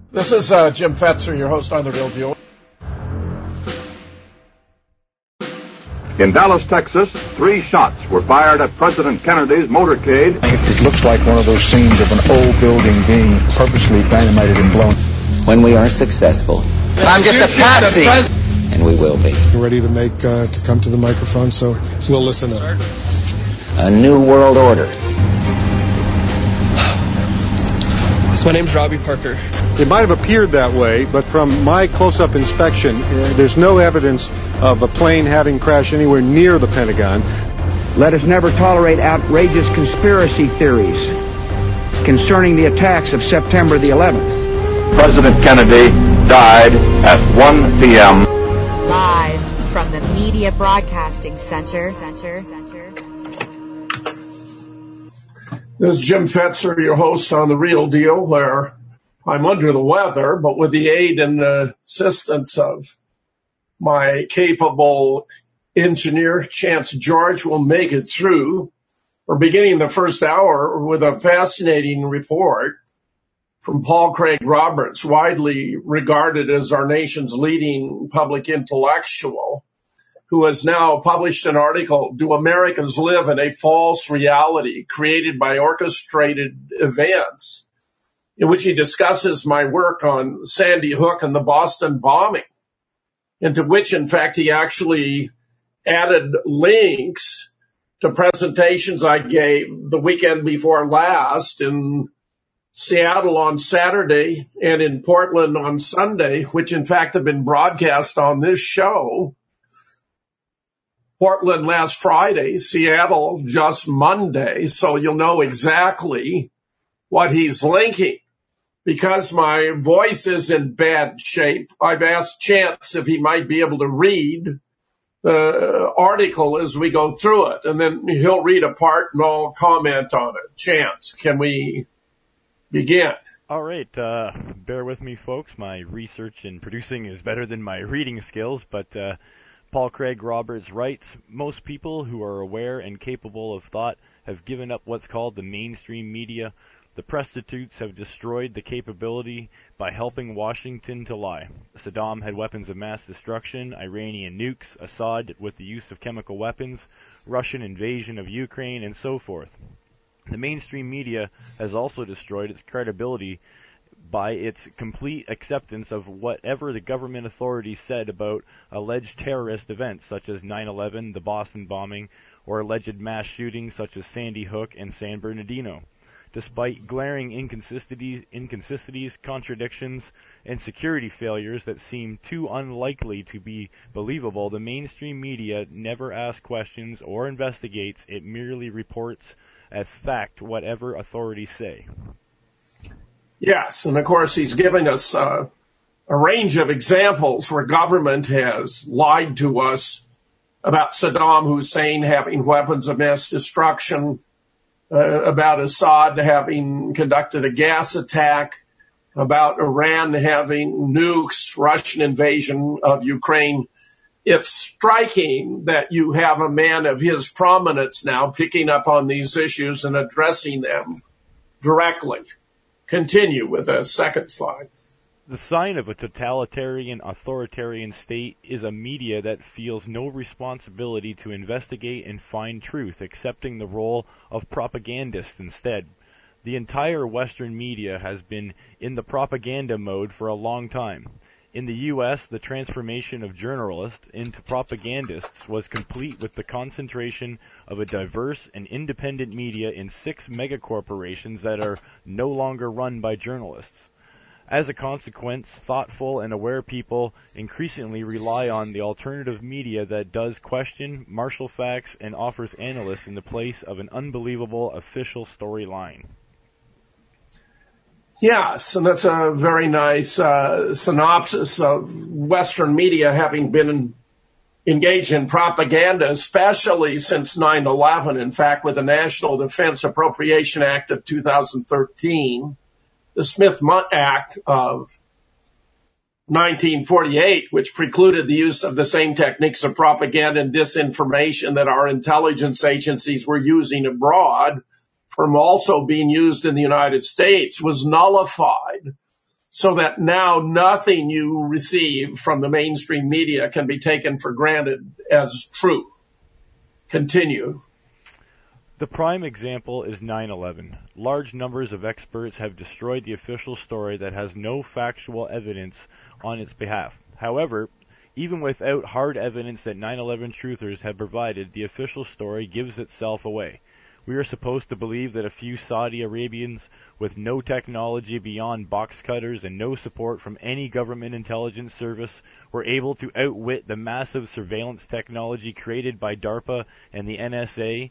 This is Jim Fetzer, your host on The Real Deal. In Dallas, Texas, 3 shots were fired at President Kennedy's motorcade. It looks like one of those scenes of an old building being purposely dynamited and blown. When we are successful, I'm just a patsy, and we will be. You're ready to come to the microphone, so we'll listen up. A new world order. So my name's Robbie Parker. It might have appeared that way, but from my close-up inspection, there's no evidence of a plane having crashed anywhere near the Pentagon. Let us never tolerate outrageous conspiracy theories concerning the attacks of September the 11th. President Kennedy died at 1 p.m. Live from the Media Broadcasting Center. This is Jim Fetzer, your host on The Real Deal, where I'm under the weather, but with the aid and assistance of my capable engineer, Chance George, will make it through. We're beginning the first hour with a fascinating report from Paul Craig Roberts, widely regarded as our nation's leading public intellectual, who has now published an article, Do Americans Live in a False Reality Created by Orchestrated Events, in which he discusses my work on Sandy Hook and the Boston bombing, into which, in fact, he actually added links to presentations I gave the weekend before last in Seattle on Saturday and in Portland on Sunday, which, in fact, have been broadcast on this show. Portland last Friday, Seattle just Monday, so you'll know exactly what he's linking. Because my voice is in bad shape, I've asked Chance if he might be able to read the article as we go through it, and then he'll read a part and I'll comment on it. Chance, can we begin? All right. Bear with me, folks. My research and producing is better than my reading skills, but Paul Craig Roberts writes, most people who are aware and capable of thought have given up what's called the mainstream media. The prostitutes have destroyed the capability by helping Washington to lie. Saddam had weapons of mass destruction, Iranian nukes, Assad with the use of chemical weapons, Russian invasion of Ukraine, and so forth. The mainstream media has also destroyed its credibility by its complete acceptance of whatever the government authorities said about alleged terrorist events such as 9/11, the Boston bombing, or alleged mass shootings such as Sandy Hook and San Bernardino. Despite glaring inconsistencies, contradictions, and security failures that seem too unlikely to be believable, the mainstream media never asks questions or investigates. It merely reports as fact whatever authorities say. Yes, and of course he's giving us a range of examples where government has lied to us about Saddam Hussein having weapons of mass destruction, about Assad having conducted a gas attack, about Iran having nukes, Russian invasion of Ukraine. It's striking that you have a man of his prominence now picking up on these issues and addressing them directly. Continue with the second slide. The sign of a totalitarian, authoritarian state is a media that feels no responsibility to investigate and find truth, accepting the role of propagandists instead. The entire Western media has been in the propaganda mode for a long time. In the U.S., the transformation of journalists into propagandists was complete with the concentration of a diverse and independent media in 6 megacorporations that are no longer run by journalists. As a consequence, thoughtful and aware people increasingly rely on the alternative media that does question, marshal facts, and offers analysts in the place of an unbelievable official storyline. Yes, and that's a very nice synopsis of Western media having been engaged in propaganda, especially since 9/11. In fact, with the National Defense Appropriation Act of 2013, the Smith-Mundt Act of 1948, which precluded the use of the same techniques of propaganda and disinformation that our intelligence agencies were using abroad from also being used in the United States, was nullified. so that now nothing you receive from the mainstream media can be taken for granted as true. Continue. The prime example is 9/11. Large numbers of experts have destroyed the official story that has no factual evidence on its behalf. However, even without hard evidence that 9/11 truthers have provided, the official story gives itself away. We are supposed to believe that a few Saudi Arabians with no technology beyond box cutters and no support from any government intelligence service were able to outwit the massive surveillance technology created by DARPA and the NSA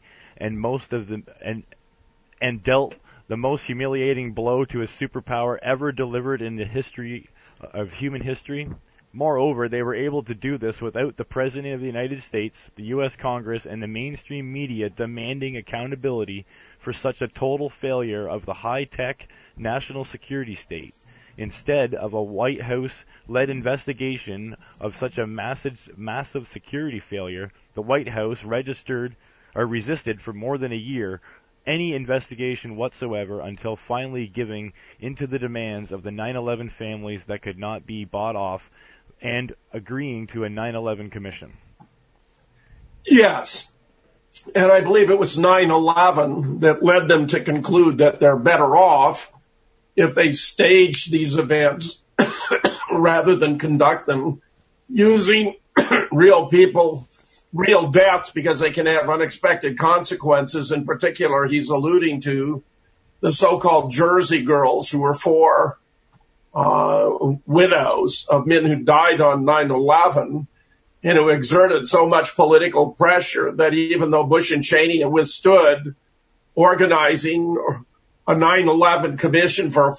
and dealt the most humiliating blow to a superpower ever delivered in the history of human history. Moreover, they were able to do this without the President of the United States, the U.S. Congress, and the mainstream media demanding accountability for such a total failure of the high-tech national security state. Instead of a White House-led investigation of such a massive security failure, the White House resisted for more than a year any investigation whatsoever until finally giving into the demands of the 9/11 families that could not be bought off and agreeing to a 9/11 commission. Yes. And I believe it was 9/11 that led them to conclude that they're better off if they stage these events rather than conduct them using real people, real deaths, because they can have unexpected consequences. In particular, he's alluding to the so-called Jersey girls, who were four widows of men who died on 9/11 and who exerted so much political pressure that even though Bush and Cheney withstood organizing a 9/11 commission for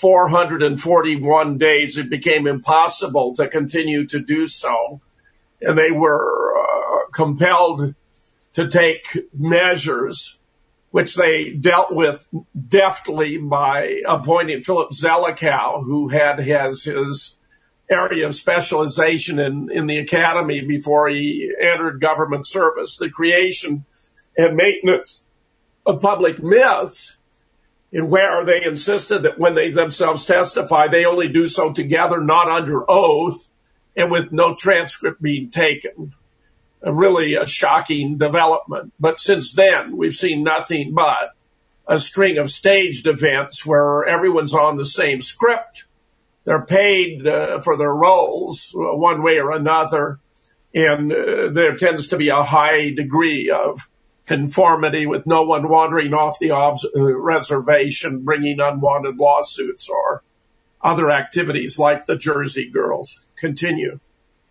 441 days, it became impossible to continue to do so. And they were compelled to take measures, which they dealt with deftly by appointing Philip Zelikow, who has his area of specialization in the academy before he entered government service, the creation and maintenance of public myths, in where they insisted that when they themselves testify, they only do so together, not under oath, and with no transcript being taken. Really a shocking development. But since then, we've seen nothing but a string of staged events where everyone's on the same script. They're paid for their roles one way or another, and there tends to be a high degree of conformity with no one wandering off the reservation, bringing unwanted lawsuits or other activities like the Jersey girls. Continue.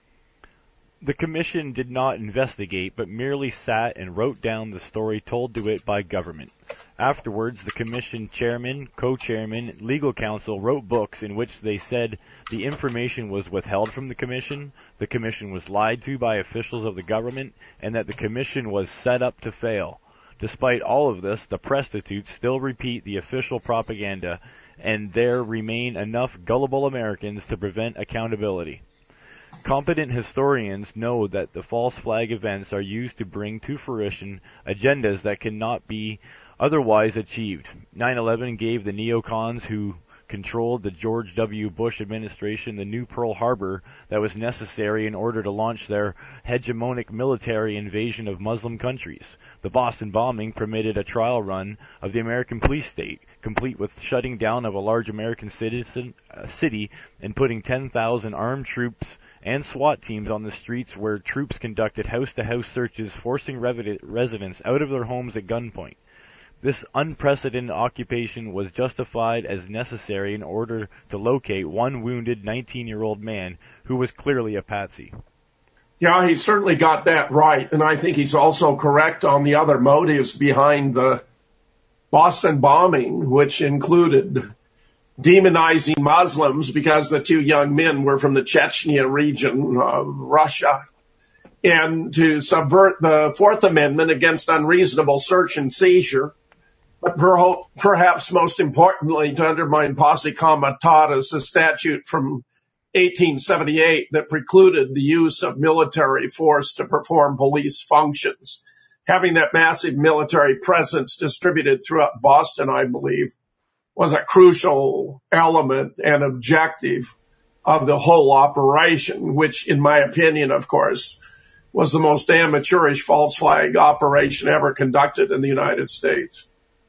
The commission did not investigate, but merely sat and wrote down the story told to it by government. Afterwards, the commission chairman, co-chairman, legal counsel wrote books in which they said the information was withheld from the commission was lied to by officials of the government, and that the commission was set up to fail. Despite all of this, the prostitutes still repeat the official propaganda, and there remain enough gullible Americans to prevent accountability. Competent historians know that the false flag events are used to bring to fruition agendas that cannot be otherwise achieved. 9/11 gave the neocons who controlled the George W. Bush administration the new Pearl Harbor that was necessary in order to launch their hegemonic military invasion of Muslim countries. The Boston bombing permitted a trial run of the American police state, complete with shutting down of a large American city and putting 10,000 armed troops and SWAT teams on the streets, where troops conducted house-to-house searches, forcing residents out of their homes at gunpoint. This unprecedented occupation was justified as necessary in order to locate one wounded 19-year-old man who was clearly a patsy. Yeah, he certainly got that right, and I think he's also correct on the other motives behind the Boston bombing, which included demonizing Muslims because the two young men were from the Chechnya region of Russia, and to subvert the Fourth Amendment against unreasonable search and seizure, but perhaps most importantly to undermine posse comitatus, a statute from 1878 that precluded the use of military force to perform police functions. Having that massive military presence distributed throughout Boston, I believe, was a crucial element and objective of the whole operation, which, in my opinion, of course, was the most amateurish false flag operation ever conducted in the United States.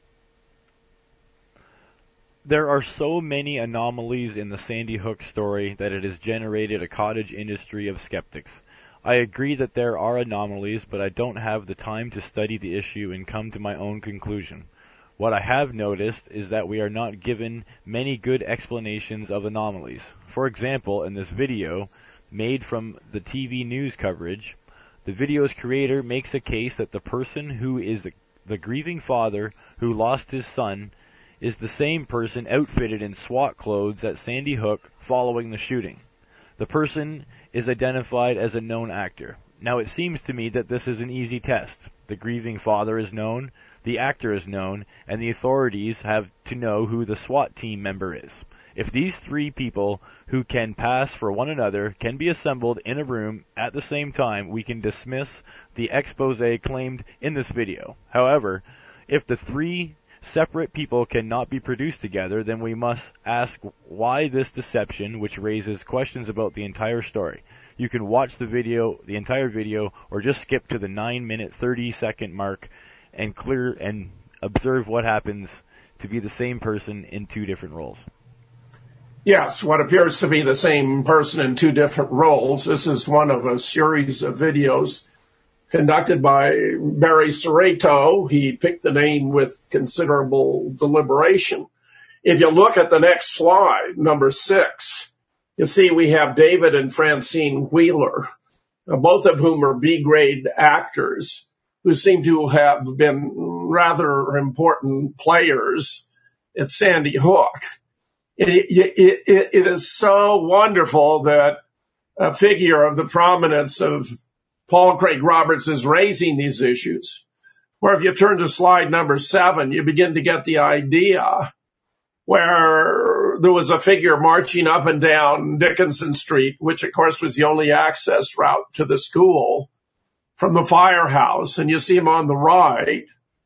There are so many anomalies in the Sandy Hook story that it has generated a cottage industry of skeptics. I agree that there are anomalies, but I don't have the time to study the issue and come to my own conclusion. What I have noticed is that we are not given many good explanations of anomalies. For example, in this video, made from the TV news coverage, the video's creator makes a case that the person who is the grieving father who lost his son is the same person outfitted in SWAT clothes at Sandy Hook following the shooting. The person is identified as a known actor. Now, it seems to me that this is an easy test. The grieving father is known, the actor is known, and the authorities have to know who the SWAT team member is. If these three people who can pass for one another can be assembled in a room at the same time, we can dismiss the exposé claimed in this video. However, if the three separate people cannot be produced together, then we must ask why this deception, which raises questions about the entire story. You can watch the entire video, or just skip to the 9-minute 30-second mark and observe what happens to be the same person in two different roles. Yes, what appears to be the same person in two different roles. This is one of a series of videos conducted by Barry Soretto. He picked the name with considerable deliberation. If you look at the next slide, number 6, you see we have David and Francine Wheeler, both of whom are B-grade actors who seem to have been rather important players at Sandy Hook. It is so wonderful that a figure of the prominence of Paul Craig Roberts is raising these issues. Where if you turn to slide number 7, you begin to get the idea where there was a figure marching up and down Dickinson Street, which of course was the only access route to the school from the firehouse, and you see him on the right.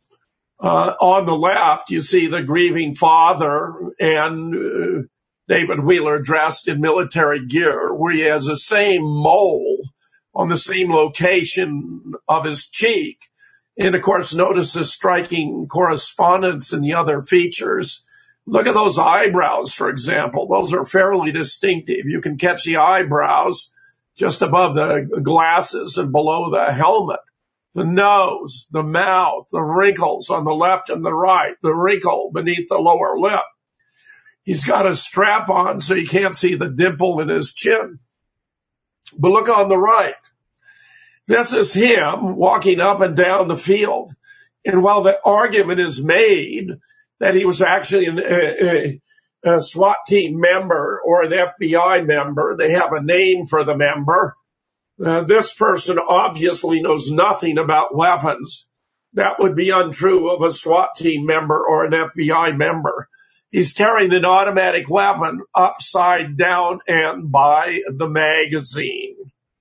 On the left, you see the grieving father and David Wheeler dressed in military gear, where he has the same mole on the same location of his cheek. And, of course, notice the striking correspondence in the other features. Look at those eyebrows, for example. Those are fairly distinctive. You can catch the eyebrows just above the glasses and below the helmet. The nose, the mouth, the wrinkles on the left and the right, the wrinkle beneath the lower lip. He's got a strap on so you can't see the dimple in his chin. But look on the right. This is him walking up and down the field. And while the argument is made that he was actually a SWAT team member or an FBI member, they have a name for the member. This person obviously knows nothing about weapons. That would be untrue of a SWAT team member or an FBI member. He's carrying an automatic weapon upside down and by the magazine.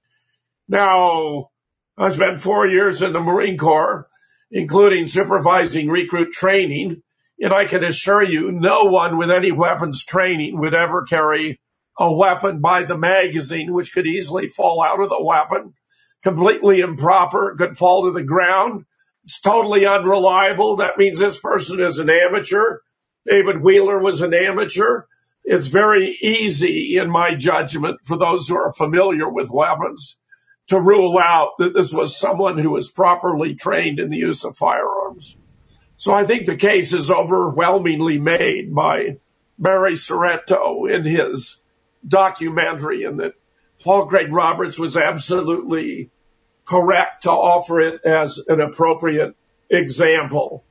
Now, I spent 4 years in the Marine Corps, including supervising recruit training, and I can assure you no one with any weapons training would ever carry a weapon by the magazine, which could easily fall out of the weapon. Completely improper, could fall to the ground. It's totally unreliable. That means this person is an amateur. David Wheeler was an amateur. It's very easy, in my judgment, for those who are familiar with weapons, to rule out that this was someone who was properly trained in the use of firearms. So I think the case is overwhelmingly made by Barry Soretto in his documentary, and that Paul Craig Roberts was absolutely correct to offer it as an appropriate example.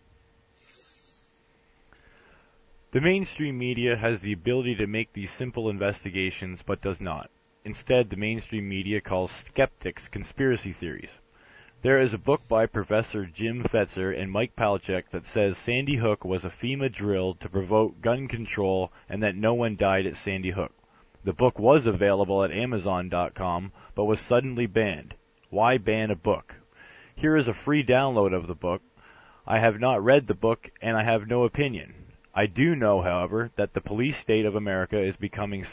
The mainstream media has the ability to make these simple investigations, but does not. Instead, the mainstream media calls skeptics conspiracy theories. There is a book by Professor Jim Fetzer and Mike Palachuk that says Sandy Hook was a FEMA drill to provoke gun control and that no one died at Sandy Hook. The book was available at Amazon.com, but was suddenly banned. Why ban a book? Here is a free download of the book. I have not read the book, and I have no opinion. I do know, however, that the police state of America is becoming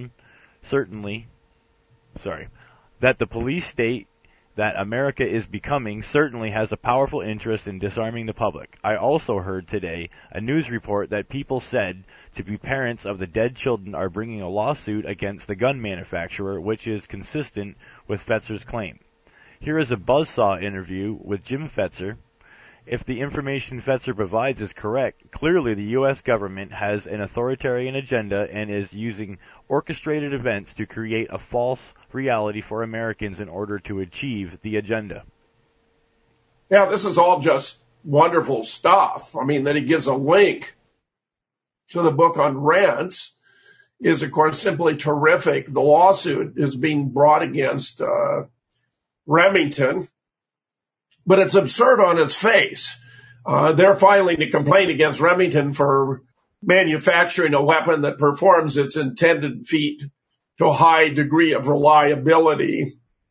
that the police state that America is becoming certainly has a powerful interest in disarming the public. I also heard today a news report that people said to be parents of the dead children are bringing a lawsuit against the gun manufacturer, which is consistent with Fetzer's claim. Here is a Buzzsaw interview with Jim Fetzer. If the information Fetzer provides is correct, clearly the U.S. government has an authoritarian agenda and is using orchestrated events to create a false reality for Americans in order to achieve the agenda. Yeah, this is all just wonderful stuff. I mean, that he gives a link to the book on rents is, of course, simply terrific. The lawsuit is being brought against Remington, but it's absurd on its face. They're filing a complaint against Remington for manufacturing a weapon that performs its intended feat to a high degree of reliability.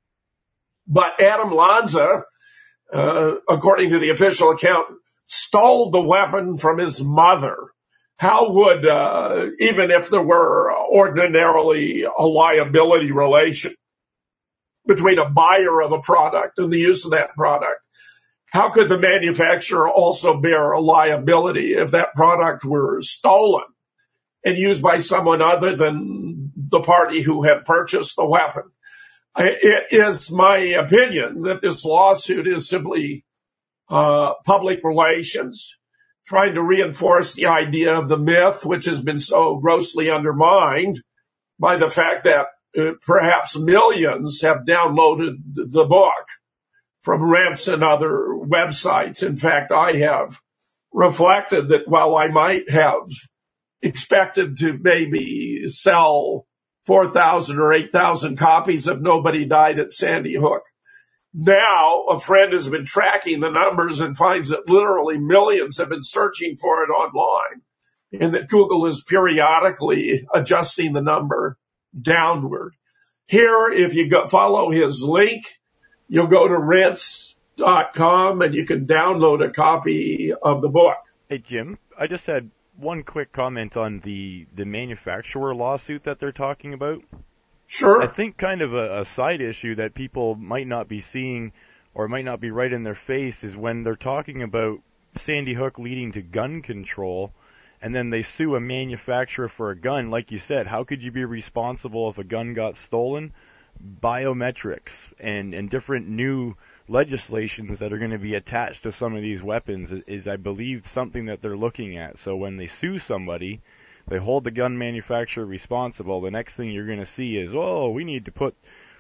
But Adam Lanza, according to the official account, stole the weapon from his mother. How would, even if there were ordinarily a liability relation between a buyer of a product and the use of that product, how could the manufacturer also bear a liability if that product were stolen and used by someone other than the party who had purchased the weapon? It is my opinion that this lawsuit is simply public relations, trying to reinforce the idea of the myth, which has been so grossly undermined by the fact that perhaps millions have downloaded the book from Rents and other websites. In fact, I have reflected that while I might have expected to maybe sell 4,000 or 8,000 copies of Nobody Died at Sandy Hook, now a friend has been tracking the numbers and finds that literally millions have been searching for it online, and that Google is periodically adjusting the number downward. Here, if you follow his link, you'll go to rents.com and you can download a copy of the book. Hey, Jim, I just had one quick comment on the manufacturer lawsuit that they're talking about. Sure. I think kind of a side issue that people might not be seeing or might not be right in their face is when they're talking about Sandy Hook leading to gun control, and then they sue a manufacturer for a gun. Like you said, how could you be responsible if a gun got stolen? Biometrics and different new legislations that are going to be attached to some of these weapons is, I believe, something that they're looking at. So when they sue somebody, they hold the gun manufacturer responsible. The next thing you're going to see is, oh, we need to put,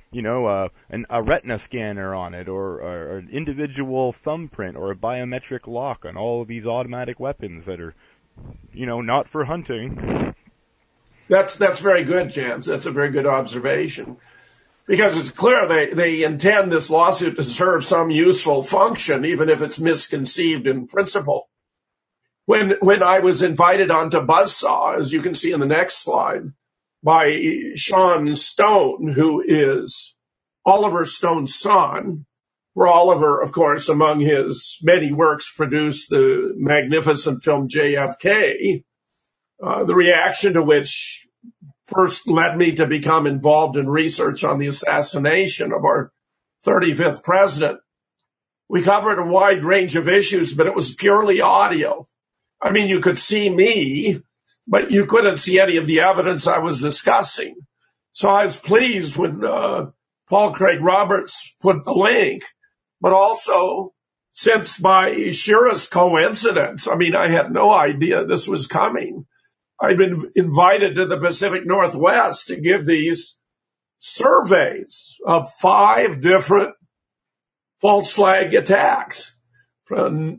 a retina scanner on it, or an individual thumbprint, or a biometric lock on all of these automatic weapons that are, not for hunting. That's very good, Jans. That's a very good observation. Because it's clear they intend this lawsuit to serve some useful function, even if it's misconceived in principle. When I was invited onto Buzzsaw, as you can see in the next slide, by Sean Stone, who is Oliver Stone's son, where Oliver, of course, among his many works, produced the magnificent film JFK, the reaction to which first led me to become involved in research on the assassination of our 35th president. We covered a wide range of issues, but it was purely audio. I mean, you could see me, but you couldn't see any of the evidence I was discussing. So I was pleased when Paul Craig Roberts put the link, but also since by sheerest coincidence, I mean, I had no idea this was coming. I'd been invited to the Pacific Northwest to give these surveys of 5 different false flag attacks, from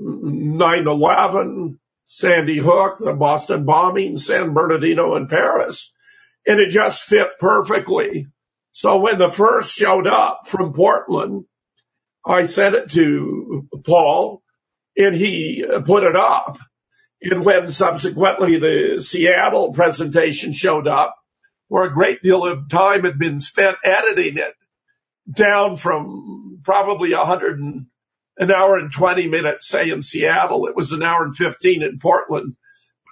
9/11, Sandy Hook, the Boston bombing, San Bernardino, and Paris. And it just fit perfectly. So when the first showed up from Portland, I sent it to Paul, and he put it up. And when subsequently the Seattle presentation showed up, where a great deal of time had been spent editing it down from probably an hour and 20 minutes, say, in Seattle, it was an hour and 15 in Portland.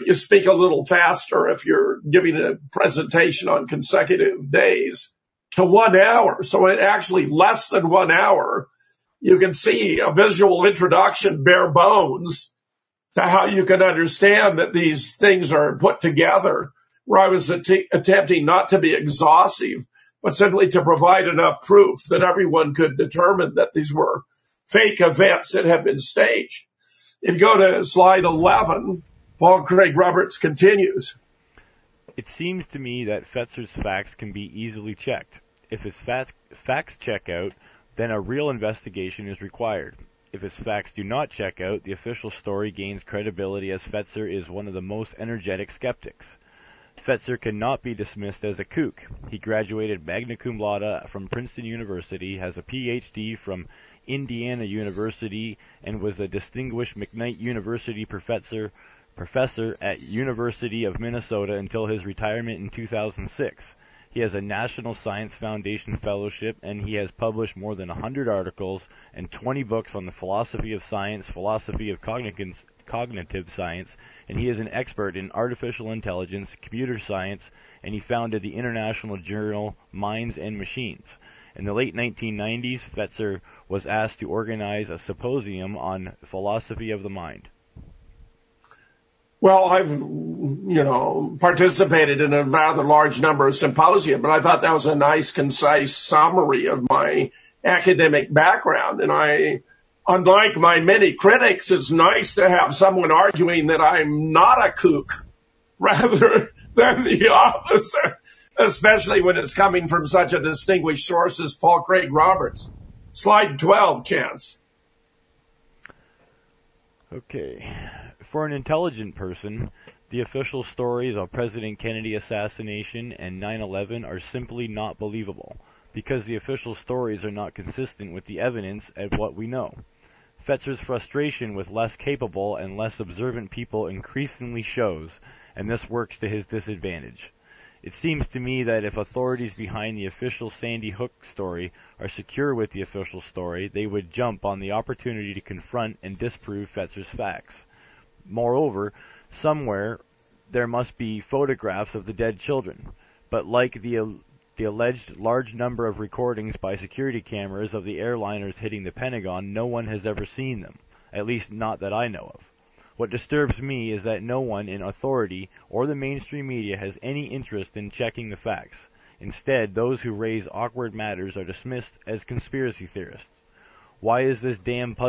you speak a little faster if you're giving a presentation on consecutive days, to 1 hour. So in actually less than 1 hour, you can see a visual introduction, bare bones, to how you can understand that these things are put together, where I was attempting not to be exhaustive, but simply to provide enough proof that everyone could determine that these were fake events that had been staged. If you go to slide 11, Paul Craig Roberts continues. It seems to me that Fetzer's facts can be easily checked. If his facts check out, then a real investigation is required. If his facts do not check out, the official story gains credibility, as Fetzer is one of the most energetic skeptics. Fetzer cannot be dismissed as a kook. He graduated magna cum laude from Princeton University, has a Ph.D. from Indiana University, and was a distinguished McKnight University professor at University of Minnesota until his retirement in 2006. He has a National Science Foundation fellowship, and he has published more than 100 articles and 20 books on the philosophy of science, philosophy of cognitive science, and he is an expert in artificial intelligence, computer science, and he founded the international journal Minds and Machines. In the late 1990s, Fetzer was asked to organize a symposium on philosophy of the mind. Well, I've, participated in a rather large number of symposia, but I thought that was a nice, concise summary of my academic background. And unlike my many critics, it's nice to have someone arguing that I'm not a kook rather than the opposite, especially when it's coming from such a distinguished source as Paul Craig Roberts. Slide 12, Chance. Okay. For an intelligent person, the official stories of President Kennedy assassination and 9/11 are simply not believable, because the official stories are not consistent with the evidence and what we know. Fetzer's frustration with less capable and less observant people increasingly shows, and this works to his disadvantage. It seems to me that if authorities behind the official Sandy Hook story are secure with the official story, they would jump on the opportunity to confront and disprove Fetzer's facts. Moreover, somewhere there must be photographs of the dead children, but like the alleged large number of recordings by security cameras of the airliners hitting the Pentagon, no one has ever seen them, at least not that I know of. What disturbs me is that no one in authority or the mainstream media has any interest in checking the facts. Instead, those who raise awkward matters are dismissed as conspiracy theorists. Why is this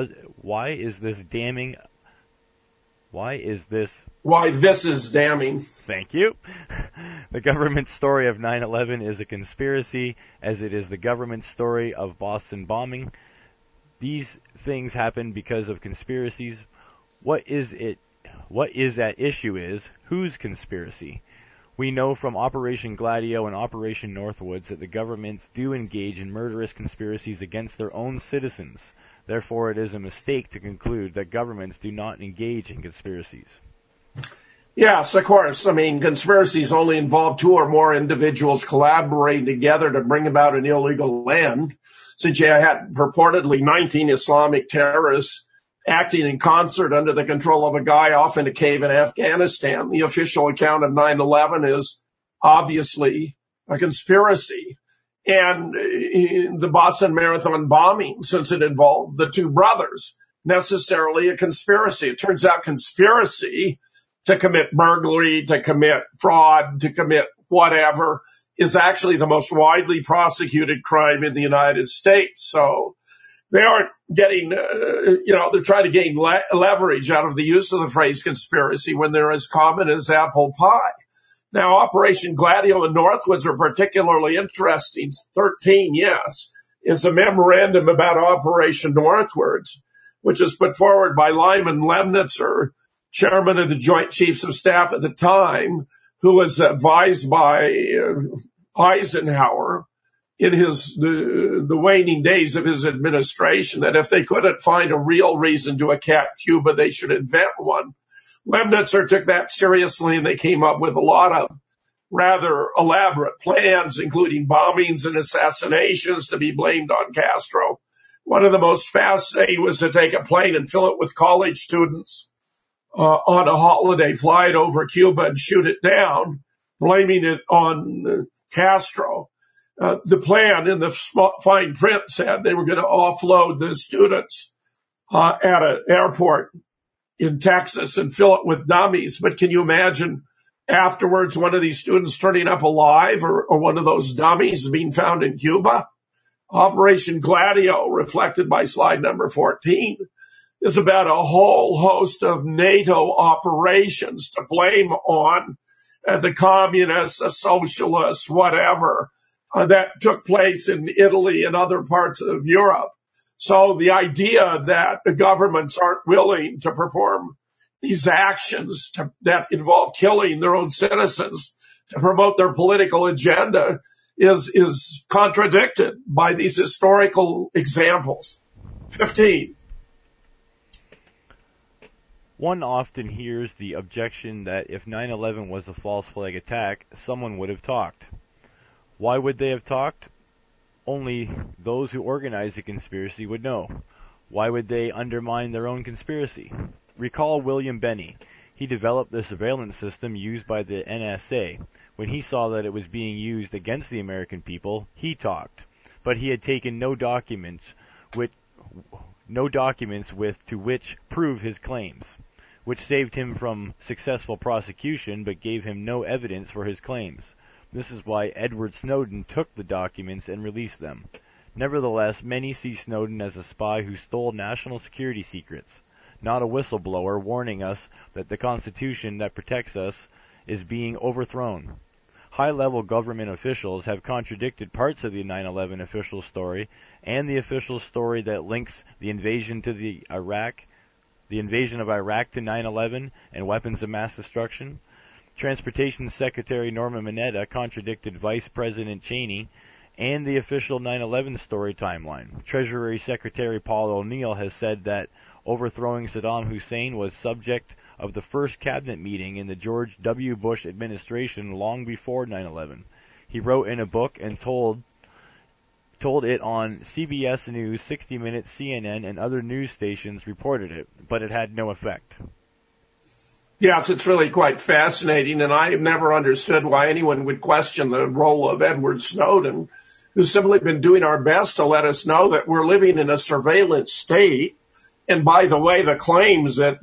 is damning? Thank you. The government's story of 9/11 is a conspiracy, as it is the government's story of Boston bombing. These things happen because of conspiracies. What is at issue is whose conspiracy? We know from Operation Gladio and Operation Northwoods that the governments do engage in murderous conspiracies against their own citizens. Therefore, it is a mistake to conclude that governments do not engage in conspiracies. Yes, of course. I mean, conspiracies only involve two or more individuals collaborating together to bring about an illegal end. Since you had purportedly 19 Islamic terrorists acting in concert under the control of a guy off in a cave in Afghanistan, the official account of 9/11 is obviously a conspiracy. And the Boston Marathon bombing, since it involved the two brothers, necessarily a conspiracy. It turns out conspiracy to commit burglary, to commit fraud, to commit whatever is actually the most widely prosecuted crime in the United States. So they aren't getting, they're trying to gain leverage out of the use of the phrase conspiracy when they're as common as apple pie. Now, Operation Gladio and Northwoods are particularly interesting. 13, yes, is a memorandum about Operation Northwoods, which was put forward by Lyman Lemnitzer, chairman of the Joint Chiefs of Staff at the time, who was advised by Eisenhower in the waning days of his administration, that if they couldn't find a real reason to attack Cuba, they should invent one. Lemnitzer took that seriously, and they came up with a lot of rather elaborate plans, including bombings and assassinations to be blamed on Castro. One of the most fascinating was to take a plane and fill it with college students on a holiday flight over Cuba and shoot it down, blaming it on Castro. The plan in the fine print said they were going to offload the students at an airport in Texas and fill it with dummies. But can you imagine afterwards one of these students turning up alive or one of those dummies being found in Cuba? Operation Gladio, reflected by slide number 14, is about a whole host of NATO operations to blame on the communists, the socialists, whatever, that took place in Italy and other parts of Europe. So the idea that the governments aren't willing to perform these actions that involve killing their own citizens to promote their political agenda is contradicted by these historical examples. 15. One often hears the objection that if 9/11 was a false flag attack, someone would have talked. Why would they have talked? Only those who organized the conspiracy would know. Why would they undermine their own conspiracy? Recall William Benny. He developed the surveillance system used by the NSA. When he saw that it was being used against the American people, he talked. But he had taken no documents with to which prove his claims, which saved him from successful prosecution but gave him no evidence for his claims. This is why Edward Snowden took the documents and released them. Nevertheless, many see Snowden as a spy who stole national security secrets, not a whistleblower warning us that the Constitution that protects us is being overthrown. High-level government officials have contradicted parts of the 9/11 official story and the official story that links the invasion of Iraq to 9/11 and weapons of mass destruction. Transportation Secretary Norma Mineta contradicted Vice President Cheney and the official 9/11 story timeline. Treasury Secretary Paul O'Neill has said that overthrowing Saddam Hussein was subject of the first cabinet meeting in the George W. Bush administration long before 9/11. He wrote in a book and told it on CBS News, 60 Minutes, CNN, and other news stations reported it, but it had no effect. Yes, it's really quite fascinating, and I have never understood why anyone would question the role of Edward Snowden, who's simply been doing our best to let us know that we're living in a surveillance state. And by the way, the claims that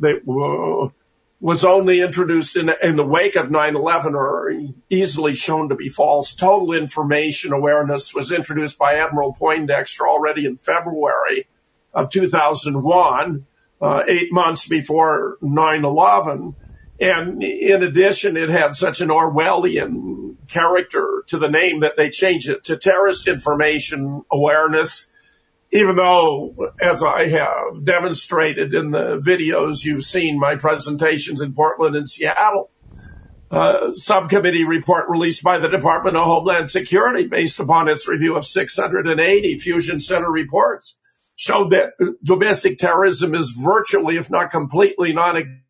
was only introduced in the wake of 9/11 are easily shown to be false. Total information awareness was introduced by Admiral Poindexter already in February of 2001, 8 months before 9/11. And in addition, it had such an Orwellian character to the name that they changed it to Terrorist Information Awareness, even though, as I have demonstrated in the videos you've seen, my presentations in Portland and Seattle, subcommittee report released by the Department of Homeland Security based upon its review of 680 Fusion Center reports showed that domestic terrorism is virtually, if not completely, non-existent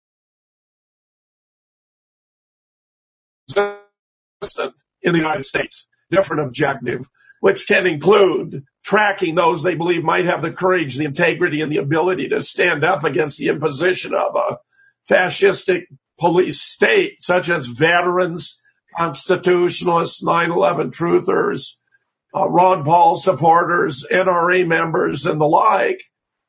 in the United States. Different objective, which can include tracking those they believe might have the courage, the integrity, and the ability to stand up against the imposition of a fascistic police state, such as veterans, constitutionalists, 9/11 truthers, Ron Paul supporters, NRA members, and the like,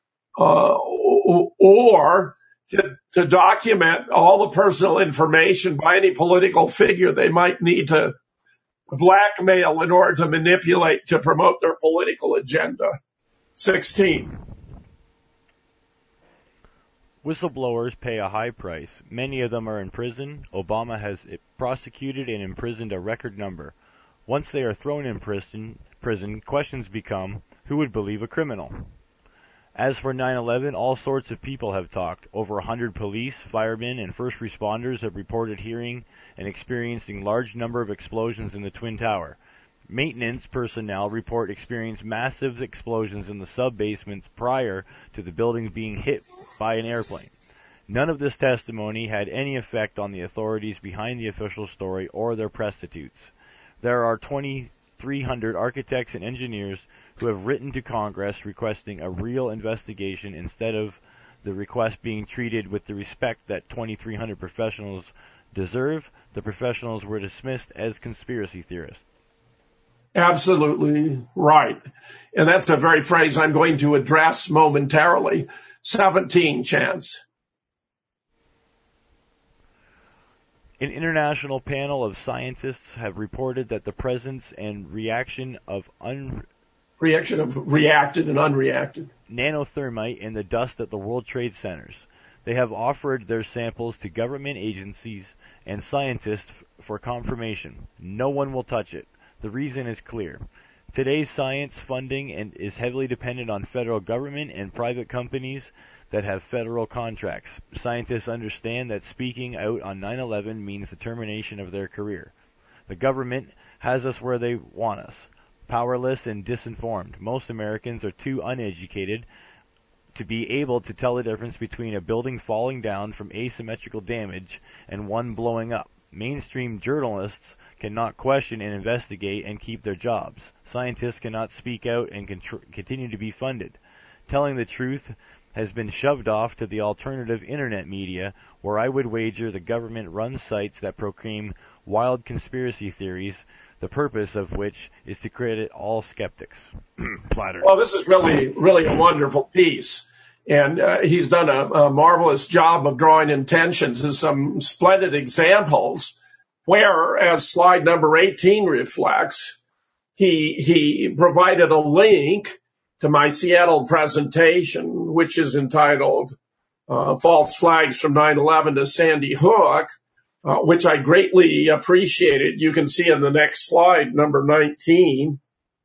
or to document all the personal information by any political figure they might need to blackmail in order to manipulate to promote their political agenda. 16. Whistleblowers pay a high price. Many of them are in prison. Obama has prosecuted and imprisoned a record number. Once they are thrown in prison, questions become, who would believe a criminal? As for 9/11, all sorts of people have talked. Over 100 police, firemen, and first responders have reported hearing and experiencing large number of explosions in the Twin Tower. Maintenance personnel report experienced massive explosions in the sub-basements prior to the buildings being hit by an airplane. None of this testimony had any effect on the authorities behind the official story or their prostitutes. There are 2,300 architects and engineers who have written to Congress requesting a real investigation instead of the request being treated with the respect that 2,300 professionals deserve. The professionals were dismissed as conspiracy theorists. Absolutely right. And that's the very phrase I'm going to address momentarily. 17, Chance. An international panel of scientists have reported that the presence and reaction of reacted and unreacted nanothermite in the dust at the World Trade Centers. They have offered their samples to government agencies and scientists for confirmation. No one will touch it. The reason is clear. Today's science funding is heavily dependent on federal government and private companies that have federal contracts. Scientists understand that speaking out on 9/11 means the termination of their career. The government has us where they want us, powerless and disinformed. Most Americans are too uneducated to be able to tell the difference between a building falling down from asymmetrical damage and one blowing up. Mainstream journalists cannot question and investigate and keep their jobs. Scientists cannot speak out and continue to be funded. Telling the truth has been shoved off to the alternative internet media, where I would wager the government runs sites that proclaim wild conspiracy theories, the purpose of which is to credit all skeptics. Flattered. Well, this is really a wonderful piece. And he's done a marvelous job of drawing intentions and some splendid examples where, as slide number 18 reflects, he provided a link to my Seattle presentation, which is entitled False Flags from 9/11 to Sandy Hook, which I greatly appreciated. You can see in the next slide, number 19.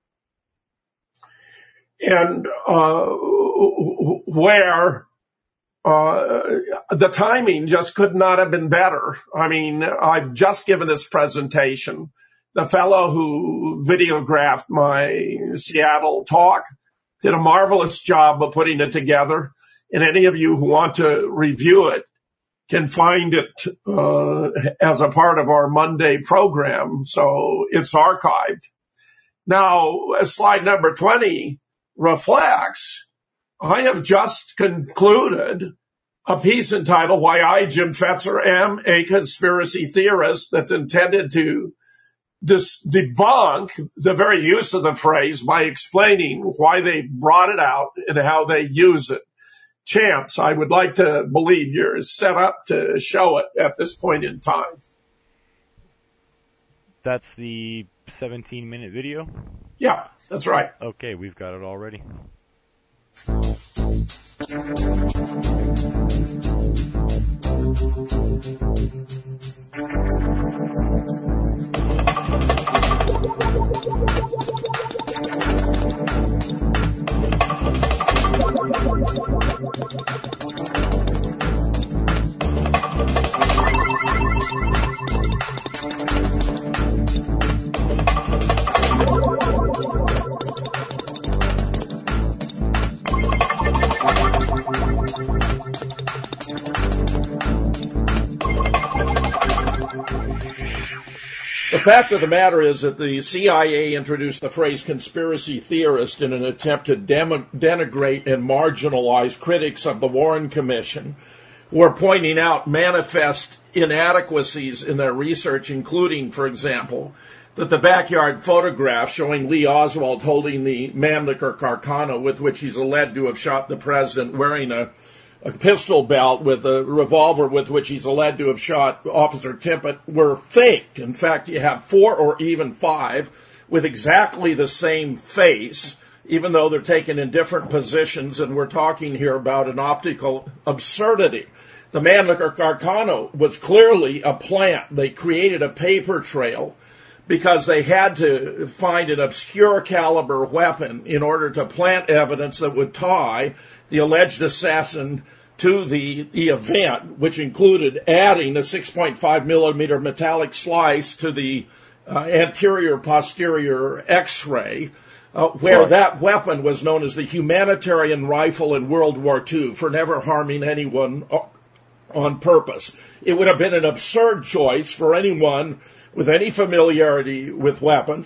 And where the timing just could not have been better. I mean, I've just given this presentation. The fellow who videographed my Seattle talk did a marvelous job of putting it together. And any of you who want to review it can find it as a part of our Monday program. So it's archived. Now, as slide number 20 reflects, I have just concluded a piece entitled Why I, Jim Fetzer, Am a Conspiracy Theorist, that's intended to debunk the very use of the phrase by explaining why they brought it out and how they use it. Chance, I would like to believe you're set up to show it at this point in time. That's the 17-minute video? Yeah, that's right. Okay, we've got it already. The fact of the matter is that the CIA introduced the phrase conspiracy theorist in an attempt to denigrate and marginalize critics of the Warren Commission, who are pointing out manifest inadequacies in their research, including, for example, that the backyard photograph showing Lee Oswald holding the Mannlicher Carcano with which he's alleged to have shot the president, wearing a pistol belt with a revolver with which he's alleged to have shot Officer Tippit, were faked. In fact, you have 4 or even 5 with exactly the same face, even though they're taken in different positions, and we're talking here about an optical absurdity. The Mannlicher Carcano was clearly a plant. They created a paper trail because they had to find an obscure caliber weapon in order to plant evidence that would tie the alleged assassin to the event, which included adding a 6.5 millimeter metallic slice to the anterior-posterior X-ray, where that weapon was known as the humanitarian rifle in World War II for never harming anyone on purpose. It would have been an absurd choice for anyone with any familiarity with weapons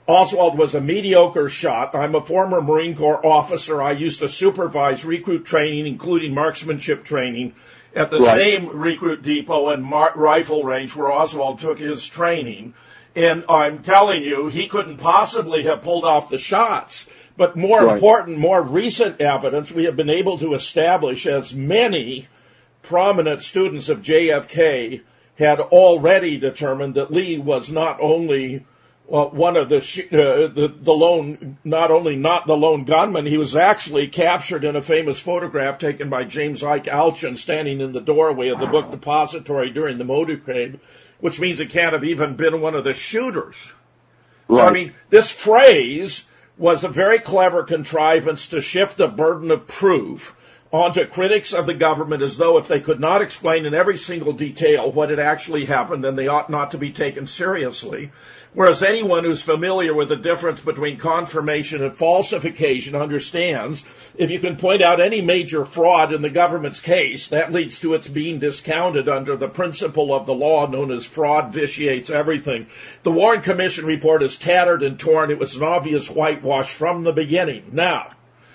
Oswald was a mediocre shot. I'm a former Marine Corps officer. I used to supervise recruit training, including marksmanship training, at the same recruit depot and rifle range where Oswald took his training. And I'm telling you, he couldn't possibly have pulled off the shots. But more important, more recent evidence, we have been able to establish, as many prominent students of JFK had already determined, that Lee was not only one of the lone, not the lone gunman, he was actually captured in a famous photograph taken by James Ike Alchin standing in the doorway of the book depository during the motorcade, which means it can't have even been one of the shooters. Right. So, I mean, this phrase was a very clever contrivance to shift the burden of proof onto critics of the government, as though if they could not explain in every single detail what had actually happened, then they ought not to be taken seriously. Whereas anyone who's familiar with the difference between confirmation and falsification understands if you can point out any major fraud in the government's case, that leads to its being discounted under the principle of the law known as fraud vitiates everything. The Warren Commission report is tattered and torn. It was an obvious whitewash from the beginning. Now,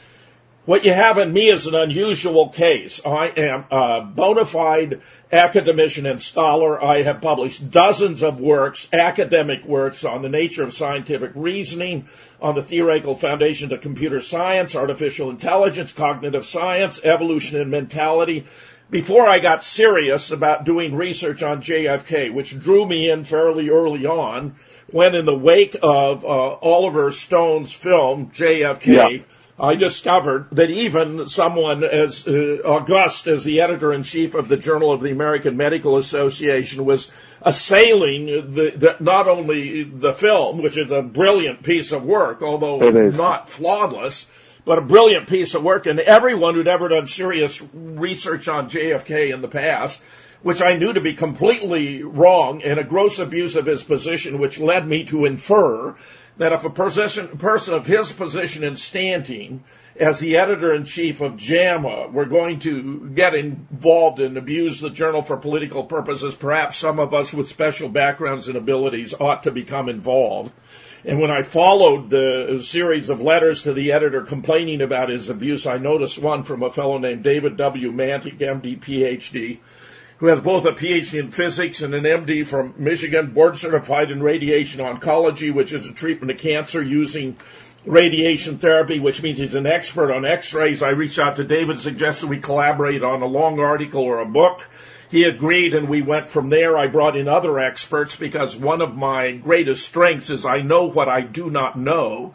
what you have in me is an unusual case. I am a bona fide academician and scholar. I have published dozens of works, academic works, on the nature of scientific reasoning, on the theoretical foundation of computer science, artificial intelligence, cognitive science, evolution and mentality, before I got serious about doing research on JFK, which drew me in fairly early on, when in the wake of Oliver Stone's film, JFK, I discovered that even someone as august as the editor-in-chief of the Journal of the American Medical Association was assailing not only the film, which is a brilliant piece of work, although not flawless, but a brilliant piece of work, and everyone who'd ever done serious research on JFK in the past, which I knew to be completely wrong and a gross abuse of his position, which led me to infer that if a person of his position and standing as the editor-in-chief of JAMA were going to get involved and abuse the journal for political purposes, perhaps some of us with special backgrounds and abilities ought to become involved. And when I followed the series of letters to the editor complaining about his abuse, I noticed one from a fellow named David W. Mantic, MD, PhD, who has both a PhD in physics and an MD from Michigan, board certified in radiation oncology, which is a treatment of cancer using radiation therapy, which means he's an expert on x-rays. I reached out to David, suggested we collaborate on a long article or a book. He agreed, and we went from there. I brought in other experts because one of my greatest strengths is I know what I do not know.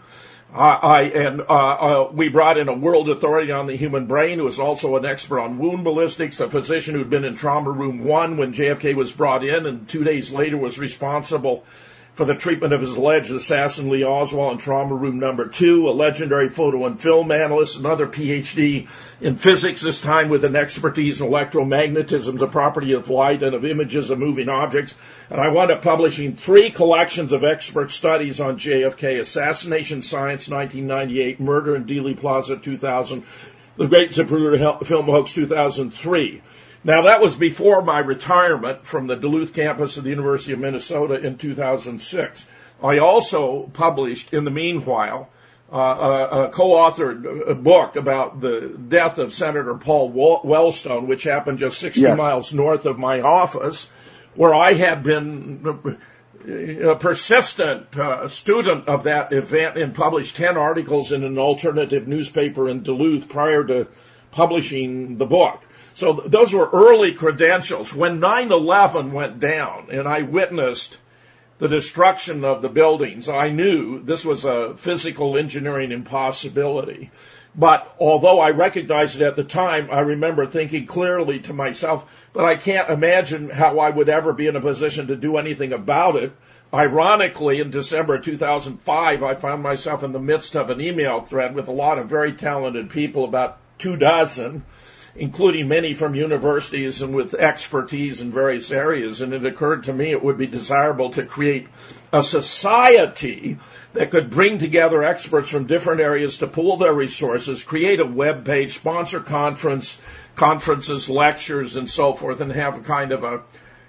We brought in a world authority on the human brain who is also an expert on wound ballistics, a physician who'd been in Trauma Room 1 when JFK was brought in and 2 days later was responsible for the treatment of his alleged assassin Lee Oswald in Trauma Room number 2, a legendary photo and film analyst, another PhD in physics, this time with an expertise in electromagnetism, the property of light and of images of moving objects. And I wound up publishing 3 collections of expert studies on JFK: Assassination Science, 1998, Murder in Dealey Plaza, 2000, The Great Zapruder Film Hoax, 2003. Now, that was before my retirement from the Duluth campus of the University of Minnesota in 2006. I also published, in the meanwhile, a co-authored book about the death of Senator Paul Wellstone, which happened just 60 miles north of my office, where I had been a persistent student of that event and published 10 articles in an alternative newspaper in Duluth prior to publishing the book. So those were early credentials. When 9/11 went down and I witnessed the destruction of the buildings, I knew this was a physical engineering impossibility. But although I recognized it at the time, I remember thinking clearly to myself, but I can't imagine how I would ever be in a position to do anything about it. Ironically, in December 2005, I found myself in the midst of an email thread with a lot of very talented people, about 24, including many from universities and with expertise in various areas. And it occurred to me it would be desirable to create a society that could bring together experts from different areas to pool their resources, create a web page, sponsor conferences, lectures, and so forth, and have a kind of a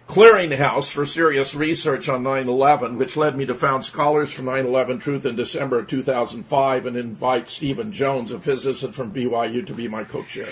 clearinghouse for serious research on 9/11, which led me to found Scholars for 9/11 Truth in December of 2005 and invite Stephen Jones, a physicist from BYU, to be my co-chair.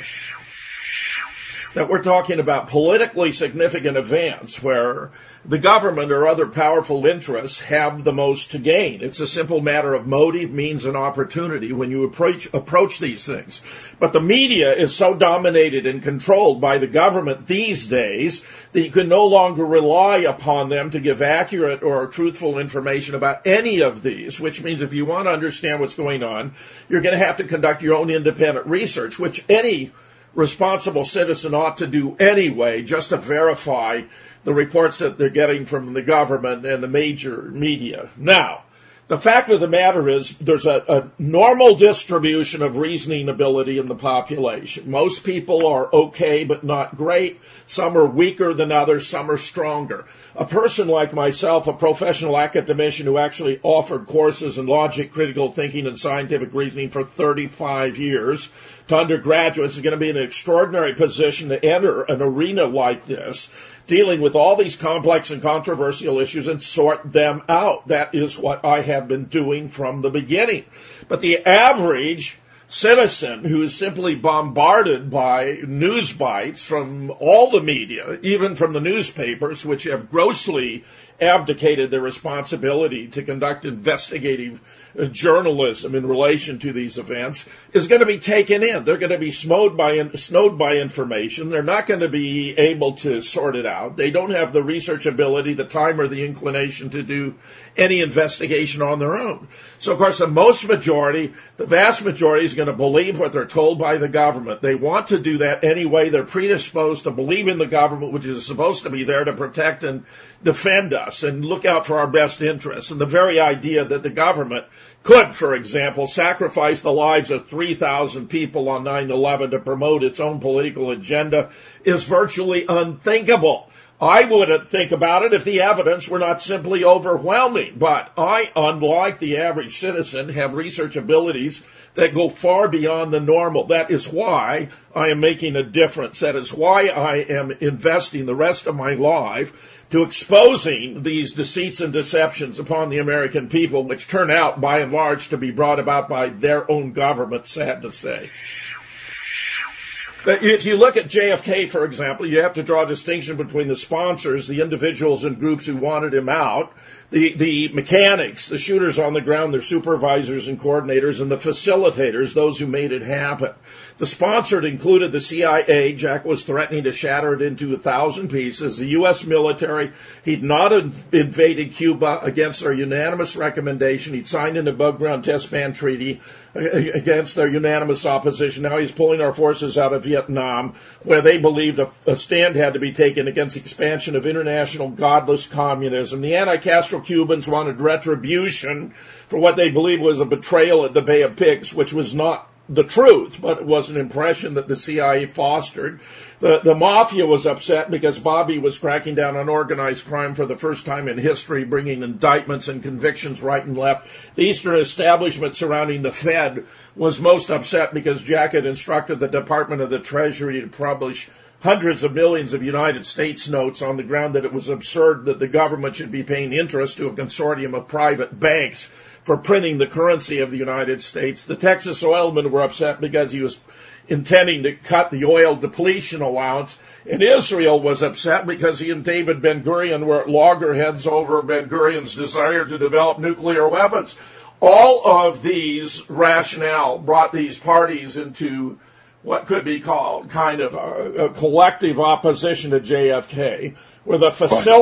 That we're talking about politically significant events where the government or other powerful interests have the most to gain. It's a simple matter of motive, means, and opportunity when you approach these things. But the media is so dominated and controlled by the government these days that you can no longer rely upon them to give accurate or truthful information about any of these, which means if you want to understand what's going on, you're going to have to conduct your own independent research, which any responsible citizen ought to do anyway, just to verify the reports that they're getting from the government and the major media. Now, the fact of the matter is there's a normal distribution of reasoning ability in the population. Most people are okay but not great. Some are weaker than others. Some are stronger. A person like myself, a professional academician who actually offered courses in logic, critical thinking, and scientific reasoning for 35 years to undergraduates, is going to be in an extraordinary position to enter an arena like this, dealing with all these complex and controversial issues and sort them out. That is what I have been doing from the beginning. But the average citizen who is simply bombarded by news bites from all the media, even from the newspapers, which have grossly abdicated their responsibility to conduct investigative journalism in relation to these events, is going to be taken in. They're going to be snowed by information. They're not going to be able to sort it out. They don't have the research ability, the time, or the inclination to do any investigation on their own. So, of course, the vast majority is going to believe what they're told by the government. They want to do that anyway. They're predisposed to believe in the government, which is supposed to be there to protect and defend us and look out for our best interests. And the very idea that the government could, for example, sacrifice the lives of 3,000 people on 9/11 to promote its own political agenda is virtually unthinkable. I wouldn't think about it if the evidence were not simply overwhelming. But I, unlike the average citizen, have research abilities that go far beyond the normal. That is why I am making a difference. That is why I am investing the rest of my life to exposing these deceits and deceptions upon the American people, which turn out, by and large, to be brought about by their own government, sad to say. If you look at JFK, for example, you have to draw a distinction between the sponsors, the individuals and groups who wanted him out, the mechanics, the shooters on the ground, their supervisors and coordinators, and the facilitators, those who made it happen. The sponsored included the CIA. Jack was threatening to shatter it into 1,000 pieces. The U.S. military, he'd not invaded Cuba against their unanimous recommendation. He'd signed an above-ground test ban treaty against their unanimous opposition. Now he's pulling our forces out of Vietnam, where they believed a stand had to be taken against the expansion of international godless communism. The anti-Castro Cubans wanted retribution for what they believed was a betrayal at the Bay of Pigs, which was not the truth, but it was an impression that the CIA fostered. The mafia was upset because Bobby was cracking down on organized crime for the first time in history, bringing indictments and convictions right and left. The Eastern establishment surrounding the Fed was most upset because Jack had instructed the Department of the Treasury to publish hundreds of millions of United States notes on the ground that it was absurd that the government should be paying interest to a consortium of private banks for printing the currency of the United States. The Texas oilmen were upset because he was intending to cut the oil depletion allowance. And Israel was upset because he and David Ben-Gurion were at loggerheads over Ben-Gurion's desire to develop nuclear weapons. All of these rationale brought these parties into what could be called kind of a collective opposition to JFK, where the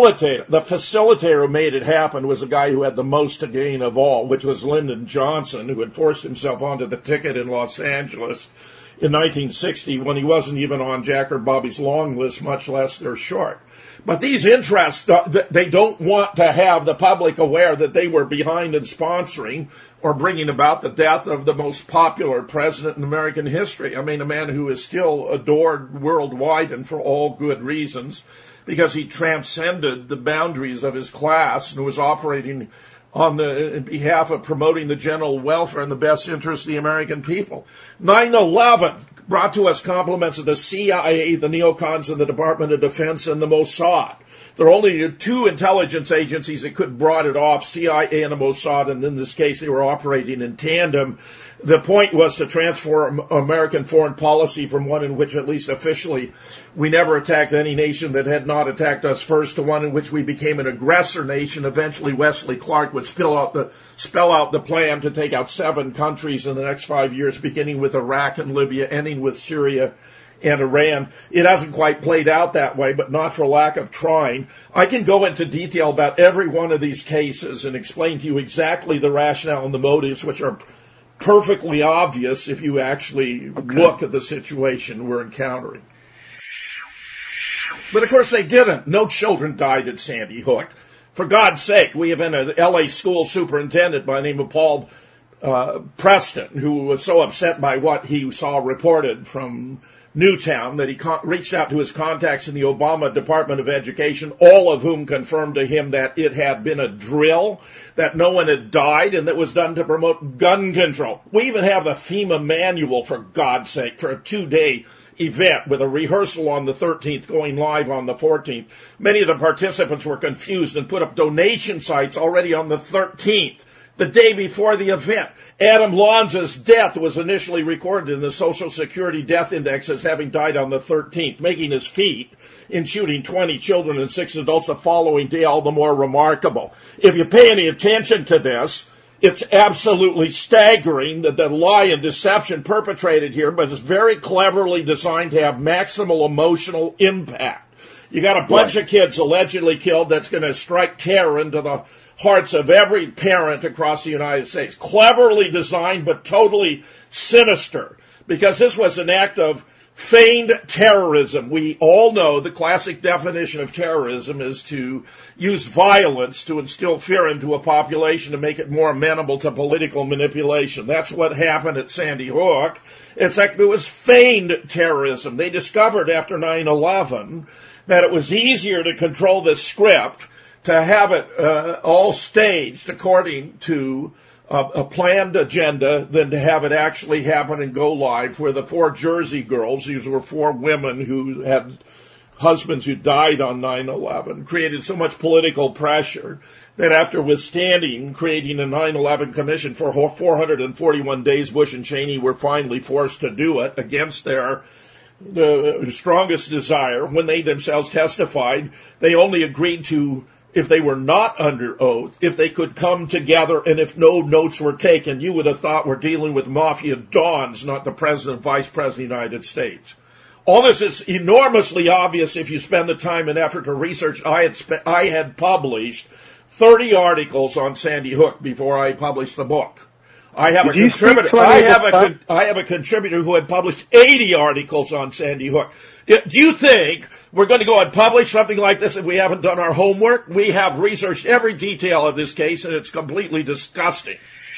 facilitator who made it happen was the guy who had the most to gain of all, which was Lyndon Johnson, who had forced himself onto the ticket in Los Angeles in 1960 when he wasn't even on Jack or Bobby's long list, much less their short. But these interests, they don't want to have the public aware that they were behind in sponsoring or bringing about the death of the most popular president in American history. I mean, a man who is still adored worldwide and for all good reasons, because he transcended the boundaries of his class and was operating in behalf of promoting the general welfare and the best interest of the American people. 9/11 brought to us compliments of the CIA, the neocons, and the Department of Defense, and the Mossad. There are only two intelligence agencies that could have brought it off, CIA and the Mossad, and in this case they were operating in tandem. The point was to transform American foreign policy from one in which, at least officially, we never attacked any nation that had not attacked us first to one in which we became an aggressor nation. Eventually, Wesley Clark would spell out the plan to take out 7 countries in the next 5 years, beginning with Iraq and Libya, ending with Syria and Iran. It hasn't quite played out that way, but not for lack of trying. I can go into detail about every one of these cases and explain to you exactly the rationale and the motives, which are perfectly obvious if you actually look at the situation we're encountering. But of course they didn't. No children died at Sandy Hook. For God's sake, we have an LA school superintendent by the name of Paul Preston, who was so upset by what he saw reported from Newtown that he reached out to his contacts in the Obama Department of Education, all of whom confirmed to him that it had been a drill, that no one had died, and that was done to promote gun control. We even have the FEMA manual, for God's sake, for a 2-day event with a rehearsal on the 13th, going live on the 14th. Many of the participants were confused and put up donation sites already on the 13th. The day before the event, Adam Lanza's death was initially recorded in the Social Security Death Index as having died on the 13th, making his feat in shooting 20 children and 6 adults the following day all the more remarkable. If you pay any attention to this, it's absolutely staggering that the lie and deception perpetrated here, but it's very cleverly designed to have maximal emotional impact. You got a bunch of kids allegedly killed that's going to strike terror into the hearts of every parent across the United States. Cleverly designed, but totally sinister, because this was an act of feigned terrorism. We all know the classic definition of terrorism is to use violence to instill fear into a population to make it more amenable to political manipulation. That's what happened at Sandy Hook. It was feigned terrorism. They discovered after 9/11 that it was easier to control the script, to have it all staged according to a planned agenda than to have it actually happen and go live, where the 4 Jersey girls, these were 4 women who had husbands who died on 9/11, created so much political pressure that after withstanding creating a 9/11 commission for 441 days, Bush and Cheney were finally forced to do it against the strongest desire. When they themselves testified, they only agreed to, if they were not under oath, if they could come together and if no notes were taken. You would have thought we're dealing with mafia dons, not the President, Vice President of the United States. All this is enormously obvious if you spend the time and effort to research. I had published 30 articles on Sandy Hook before I published the book. I have a contributor. I have a contributor who had published 80 articles on Sandy Hook. Do you think we're going to go and publish something like this if we haven't done our homework? We have researched every detail of this case, and it's completely disgusting.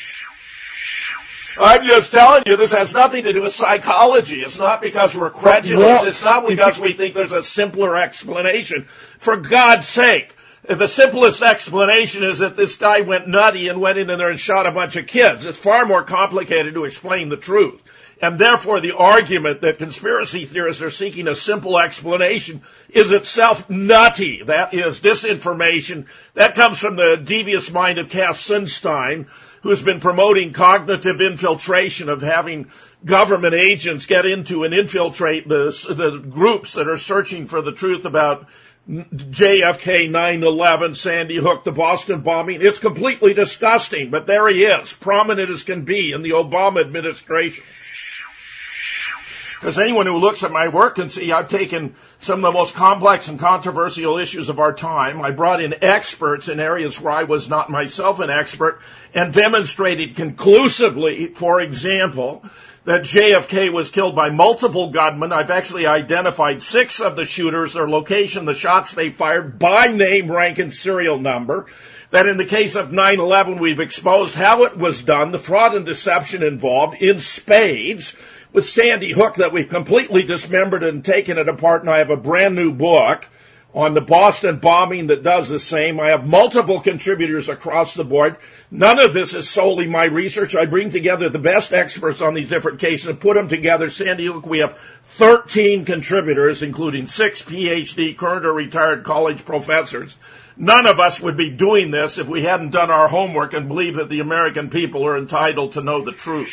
I'm just telling you, this has nothing to do with psychology. It's not because we're credulous. It's not because we think there's a simpler explanation. For God's sake, the simplest explanation is that this guy went nutty and went in there and shot a bunch of kids. It's far more complicated to explain the truth. And therefore, the argument that conspiracy theorists are seeking a simple explanation is itself nutty. That is disinformation. That comes from the devious mind of Cass Sunstein, who's been promoting cognitive infiltration, of having government agents get into and infiltrate the groups that are searching for the truth about JFK, 9/11, Sandy Hook, the Boston bombing. It's completely disgusting, but there he is, prominent as can be in the Obama administration. Because anyone who looks at my work can see I've taken some of the most complex and controversial issues of our time. I brought in experts in areas where I was not myself an expert and demonstrated conclusively, for example, that JFK was killed by multiple gunmen. I've actually identified 6 of the shooters, their location, the shots they fired, by name, rank, and serial number. That in the case of 9/11, we've exposed how it was done, the fraud and deception involved in spades. With Sandy Hook, that we've completely dismembered and taken it apart, and I have a brand new book on the Boston bombing that does the same. I have multiple contributors across the board. None of this is solely my research. I bring together the best experts on these different cases and put them together. Sandy Hook, we have 13 contributors, including 6 PhD, current or retired college professors. None of us would be doing this if we hadn't done our homework and believe that the American people are entitled to know the truth.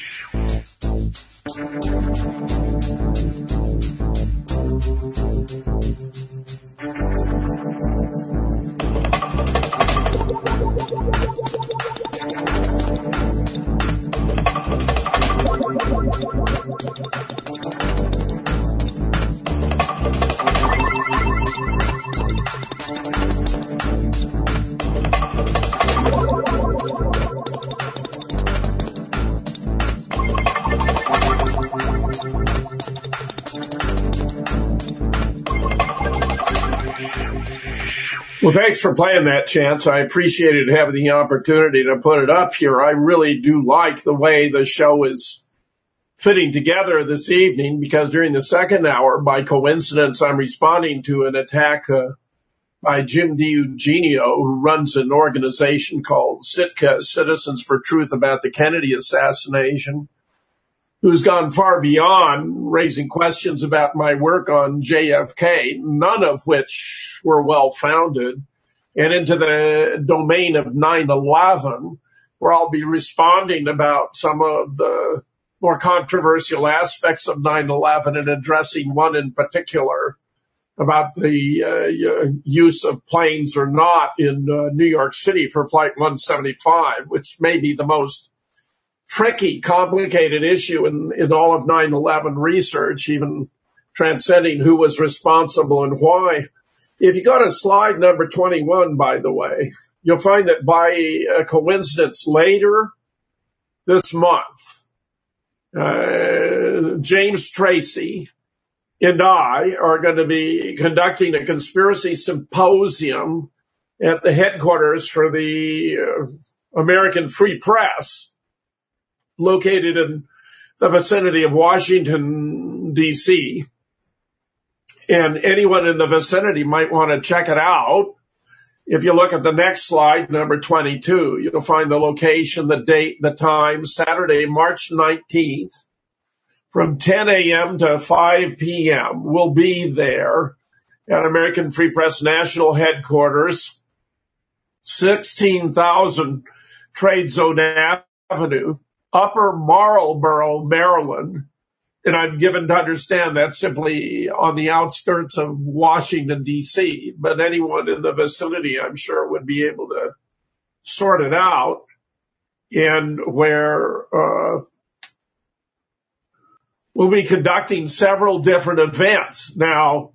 Well, thanks for playing that, Chance. I appreciated having the opportunity to put it up here. I really do like the way the show is fitting together this evening, because during the second hour, by coincidence, I'm responding to an attack by Jim DiEugenio, who runs an organization called Sitka, Citizens for Truth, about the Kennedy assassination, who's gone far beyond raising questions about my work on JFK, none of which were well-founded, and into the domain of 9/11, where I'll be responding about some of the more controversial aspects of 9/11 and addressing one in particular about the use of planes or not in New York City for Flight 175, which may be the most tricky, complicated issue in all of 9/11 research, even transcending who was responsible and why. If you go to slide number 21, by the way, you'll find that by a coincidence later this month, James Tracy and I are going to be conducting a conspiracy symposium at the headquarters for the American Free Press, located in the vicinity of Washington, D.C., and anyone in the vicinity might want to check it out. If you look at the next slide, number 22, you'll find the location, the date, the time, Saturday, March 19th, from 10 a.m. to 5 p.m. We'll be there at American Free Press National Headquarters, 16,000 Trade Zone Avenue, Upper Marlboro, Maryland. And I'm given to understand that's simply on the outskirts of Washington, D.C. But anyone in the vicinity, I'm sure, would be able to sort it out. And where we'll be conducting several different events. Now,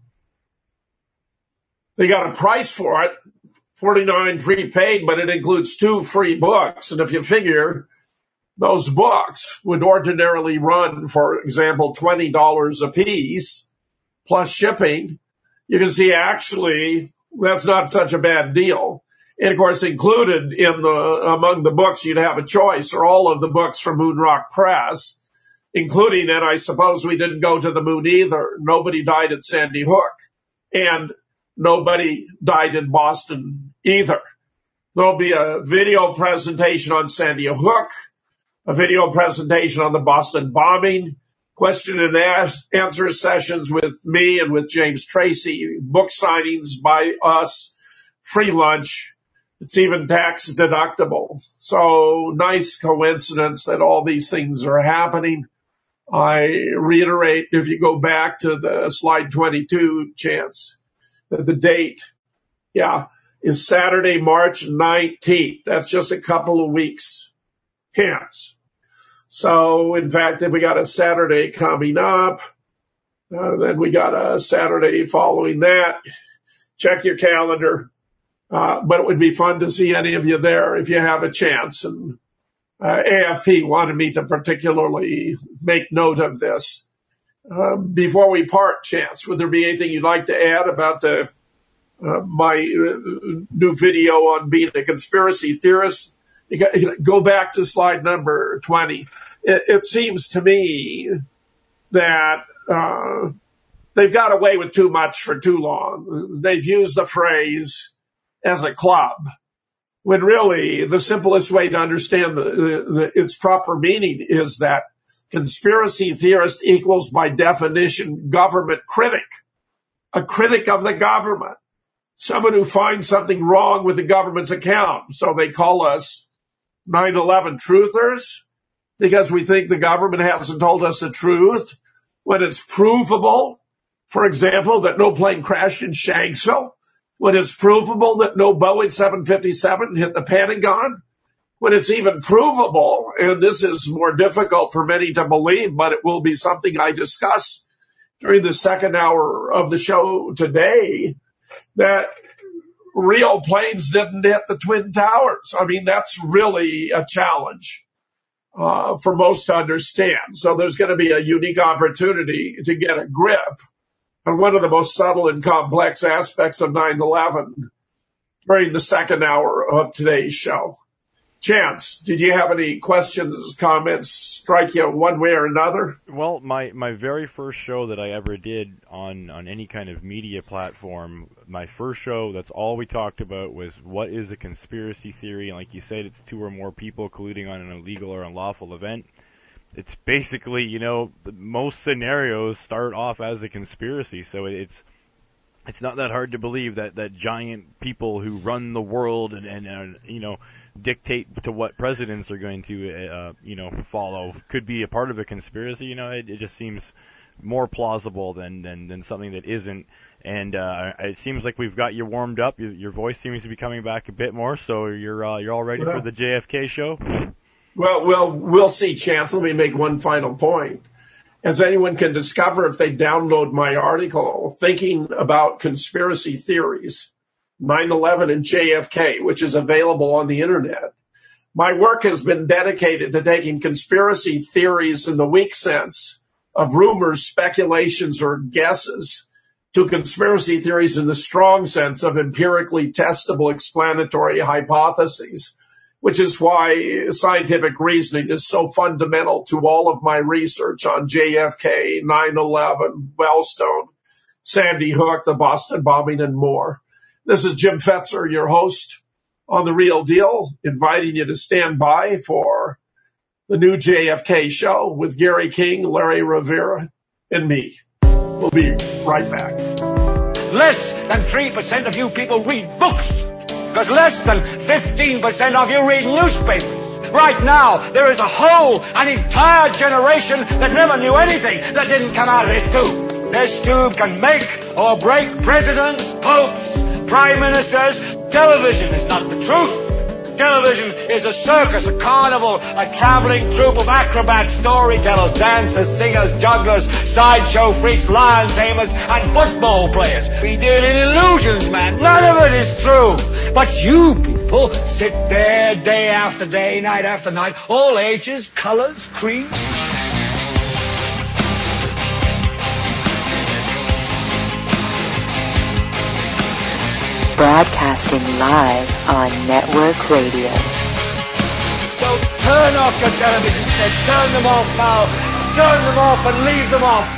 they got a price for it, $49 prepaid, but it includes 2 free books. And if you figure those books would ordinarily run, for example, $20 a piece plus shipping, you can see actually that's not such a bad deal. And of course, included in among the books you'd have a choice are all of the books from Moonrock Press, including, and I suppose we didn't go to the moon either, Nobody Died at Sandy Hook, and Nobody Died in Boston either. There'll be a video presentation on Sandy Hook, a video presentation on the Boston bombing, question and answer sessions with me and with James Tracy, book signings by us, free lunch. It's even tax deductible. So nice coincidence that all these things are happening. I reiterate, if you go back to the slide 22, Chance, that the date, is Saturday, March 19th. That's just a couple of weeks hence. So, in fact, if we got a Saturday coming up, then we got a Saturday following that. Check your calendar. But it would be fun to see any of you there if you have a chance. And AFP wanted me to particularly make note of this. Before we part, Chance, would there be anything you'd like to add about my new video on being a conspiracy theorist? Go back to slide number 20. It seems to me that they've got away with too much for too long. They've used the phrase as a club, when really the simplest way to understand its proper meaning is that conspiracy theorist equals, by definition, government critic, a critic of the government, someone who finds something wrong with the government's account. So they call us 9/11 truthers because we think the government hasn't told us the truth when it's provable, for example, that no plane crashed in Shanksville, when it's provable that no Boeing 757 hit the Pentagon, when it's even provable, and this is more difficult for many to believe, but it will be something I discuss during the second hour of the show today, that real planes didn't hit the Twin Towers. I mean, that's really a challenge for most to understand. So there's going to be a unique opportunity to get a grip on one of the most subtle and complex aspects of 9/11 during the second hour of today's show. Chance, did you have any questions, comments, strike you one way or another? Well, my very first show that I ever did on any kind of media platform, my first show, that's all we talked about was what is a conspiracy theory. And like you said, it's two or more people colluding on an illegal or unlawful event. It's basically, most scenarios start off as a conspiracy, so it's not that hard to believe that giant people who run the world and dictate to what presidents are going to follow could be a part of a conspiracy. It just seems more plausible than something that isn't. And it seems like we've got you warmed up. Your voice seems to be coming back a bit more, so you're all ready for the JFK show. Well, we'll see, Chance. Let me make one final point. As anyone can discover if they download my article, Thinking About Conspiracy Theories, 9/11 and JFK, which is available on the internet. My work has been dedicated to taking conspiracy theories in the weak sense of rumors, speculations, or guesses to conspiracy theories in the strong sense of empirically testable explanatory hypotheses, which is why scientific reasoning is so fundamental to all of my research on JFK, 9/11, Wellstone, Sandy Hook, the Boston bombing, and more. This is Jim Fetzer, your host on The Real Deal, inviting you to stand by for the new JFK show with Gary King, Larry Rivera, and me. We'll be right back. Less than 3% of you people read books, because less than 15% of you read newspapers. Right now, there is an entire generation that never knew anything that didn't come out of this tube. This tube can make or break presidents, popes, prime ministers. Television is not the truth. Television is a circus, a carnival, a traveling troupe of acrobats, storytellers, dancers, singers, jugglers, sideshow freaks, lion tamers, and football players. We deal in illusions, man. None of it is true. But you people sit there day after day, night after night, all ages, colors, creeds. Broadcasting live on network radio. So turn off your television sets, turn them off now, turn them off and leave them off.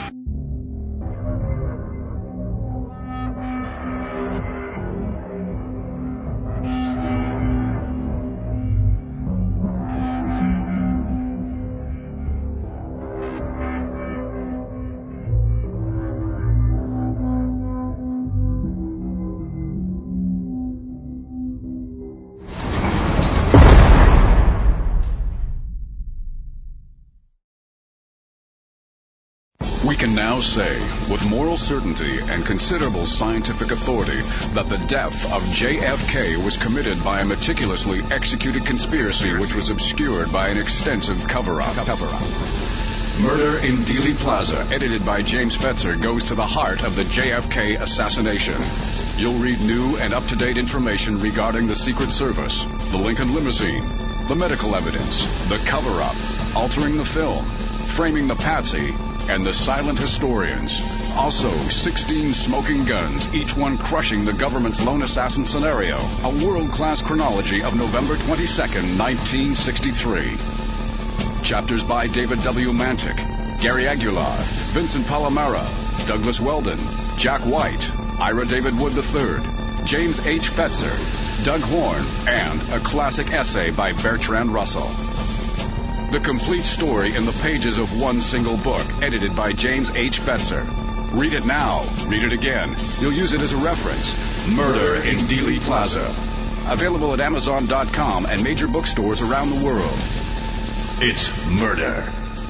We can now say, with moral certainty and considerable scientific authority, that the death of JFK was committed by a meticulously executed conspiracy which was obscured by an extensive cover-up. Murder in Dealey Plaza, edited by James Fetzer, goes to the heart of the JFK assassination. You'll read new and up-to-date information regarding the Secret Service, the Lincoln limousine, the medical evidence, the cover-up, altering the film, framing the patsy, and the silent historians. Also, 16 smoking guns, each one crushing the government's lone assassin scenario. A world-class chronology of November 22nd, 1963. Chapters by David W. Mantic, Gary Aguilar, Vincent Palomera, Douglas Weldon, Jack White, Ira David Wood III, James H. Fetzer, Doug Horn, and a classic essay by Bertrand Russell. The complete story in the pages of one single book, edited by James H. Fetzer. Read it now. Read it again. You'll use it as a reference. Murder in Dealey Plaza. Available at Amazon.com and major bookstores around the world. It's murder.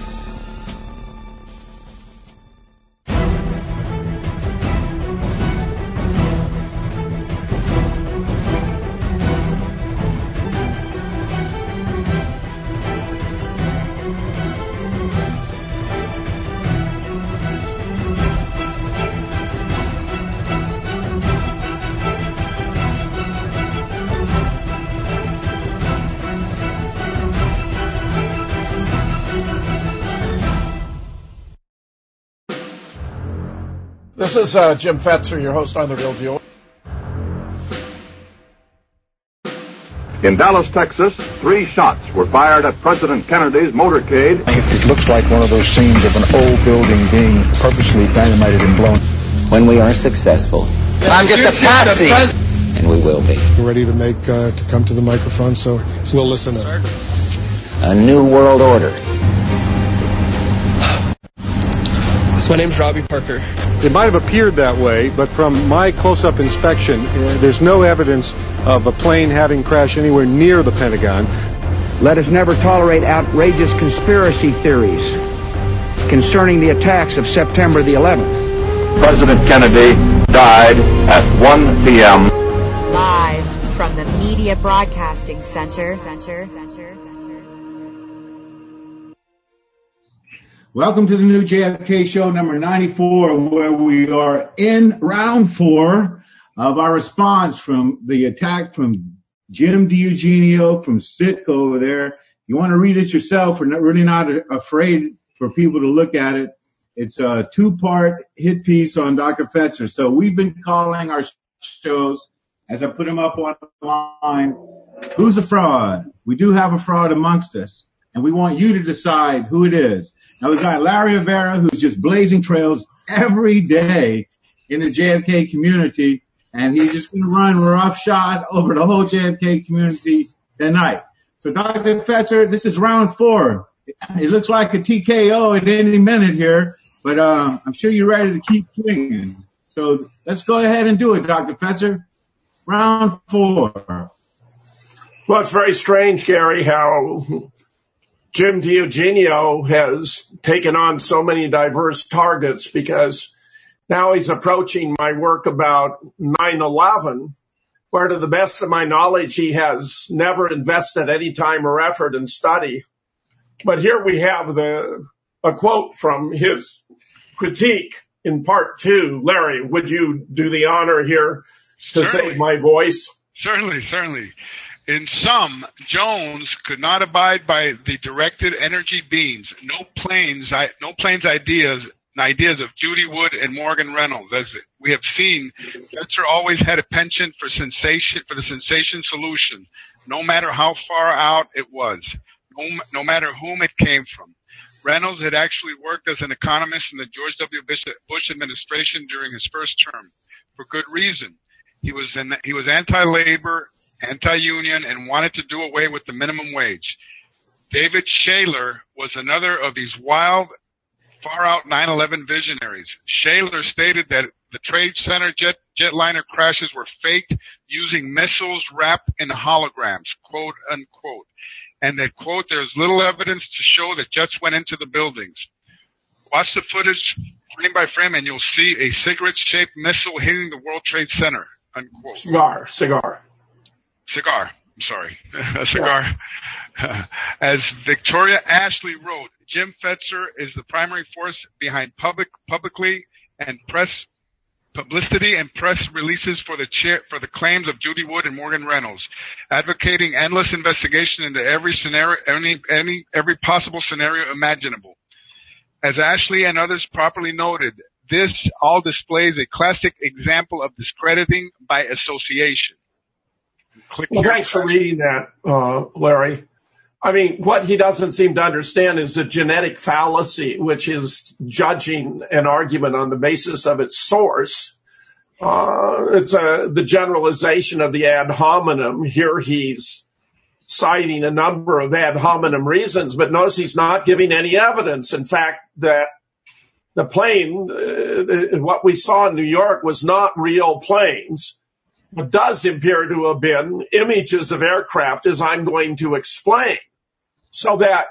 This is Jim Fetzer, your host on The Real Deal. In Dallas, Texas, 3 shots were fired at President Kennedy's motorcade. It looks like one of those scenes of an old building being purposely dynamited and blown. When we are successful, I'm just a patsy, and we will be. We're ready to come to the microphone, so we'll listen in. A new world order. So my name's Robbie Parker. It might have appeared that way, but from my close-up inspection, there's no evidence of a plane having crashed anywhere near the Pentagon. Let us never tolerate outrageous conspiracy theories concerning the attacks of September the 11th. President Kennedy died at 1 p.m. Live from the Media Broadcasting Center. Welcome to the new JFK show number 94, where we are in round 4 of our response from the attack from Jim DiEugenio from Sitka over there. You want to read it yourself. We're really not afraid for people to look at it. It's a 2-part hit piece on Dr. Fetzer. So we've been calling our shows, as I put them up online, Who's a Fraud? We do have a fraud amongst us, and we want you to decide who it is. Now, we've got Larry Rivera, who's just blazing trails every day in the JFK community, and he's just going to run roughshod over the whole JFK community tonight. So, Dr. Fetzer, this is round 4. It looks like a TKO at any minute here, but I'm sure you're ready to keep swinging. So let's go ahead and do it, Dr. Fetzer. Round 4. Well, it's very strange, Gary, how Jim DiEugenio has taken on so many diverse targets, because now he's approaching my work about 9/11, where to the best of my knowledge, he has never invested any time or effort in study. But here we have a quote from his critique in part 2. Larry, would you do the honor here to save my voice? Certainly. In sum, Jones could not abide by the directed energy beams. No planes ideas of Judy Wood and Morgan Reynolds. As we have seen, Fetzer always had a penchant for the sensation solution, no matter how far out it was, no matter whom it came from. Reynolds had actually worked as an economist in the George W. Bush administration during his first term, for good reason. He was anti-labor, anti-union, and wanted to do away with the minimum wage. David Shaler was another of these wild, far-out 9/11 visionaries. Shaler stated that the Trade Center jetliner crashes were faked using missiles wrapped in holograms, quote unquote, and that, quote, there's little evidence to show that jets went into the buildings. Watch the footage frame by frame and you'll see a cigarette-shaped missile hitting the World Trade Center, unquote. Cigar. A cigar. Yeah. As Victoria Ashley wrote, Jim Fetzer is the primary force behind publicity and press releases for the claims of Judy Wood and Morgan Reynolds, advocating endless investigation into every scenario, every possible scenario imaginable. As Ashley and others properly noted, this all displays a classic example of discrediting by association. Well, thanks for reading that, Larry. I mean, what he doesn't seem to understand is the genetic fallacy, which is judging an argument on the basis of its source. It's the generalization of the ad hominem. Here he's citing a number of ad hominem reasons, but notice he's not giving any evidence. In fact, that the plane, what we saw in New York was not real planes. It does appear to have been images of aircraft, as I'm going to explain. So that,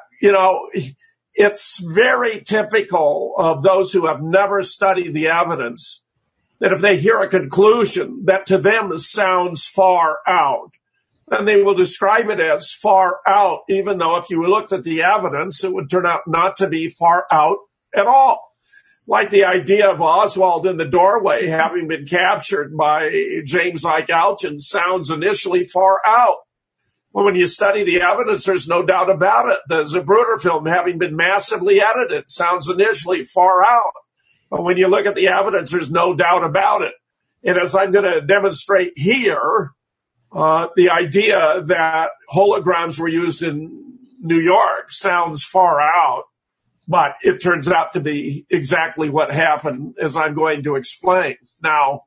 it's very typical of those who have never studied the evidence that if they hear a conclusion that to them sounds far out, then they will describe it as far out, even though if you looked at the evidence, it would turn out not to be far out at all. Like the idea of Oswald in the doorway having been captured by James Ike Alton sounds initially far out. Well, when you study the evidence, there's no doubt about it. The Zapruder film having been massively edited sounds initially far out. But when you look at the evidence, there's no doubt about it. And as I'm going to demonstrate here, the idea that holograms were used in New York sounds far out, but it turns out to be exactly what happened, as I'm going to explain. Now,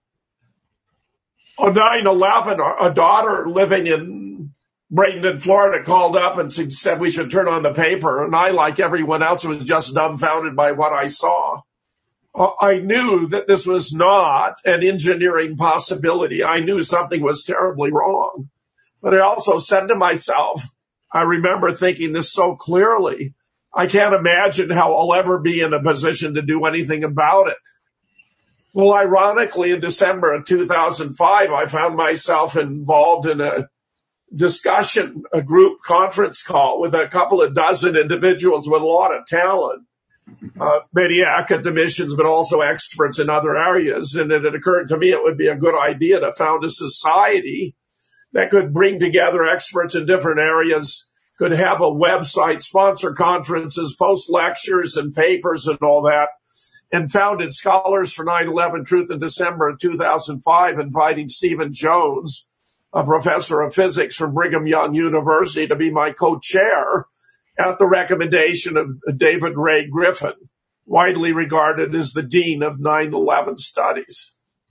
on 9/11, a daughter living in Bradenton, Florida, called up and said we should turn on the paper, and I, like everyone else, was just dumbfounded by what I saw. I knew that this was not an engineering possibility. I knew something was terribly wrong. But I also said to myself, I remember thinking this so clearly, I can't imagine how I'll ever be in a position to do anything about it. Well, ironically, in December of 2005, I found myself involved in a discussion, a group conference call with a couple of dozen individuals with a lot of talent. Many academicians, but also experts in other areas. And it had occurred to me it would be a good idea to found a society that could bring together experts in different areas, could have a website, sponsor conferences, post lectures and papers and all that, and founded Scholars for 9/11 Truth in December of 2005, inviting Stephen Jones, a professor of physics from Brigham Young University, to be my co-chair at the recommendation of David Ray Griffin, widely regarded as the dean of 9/11 studies.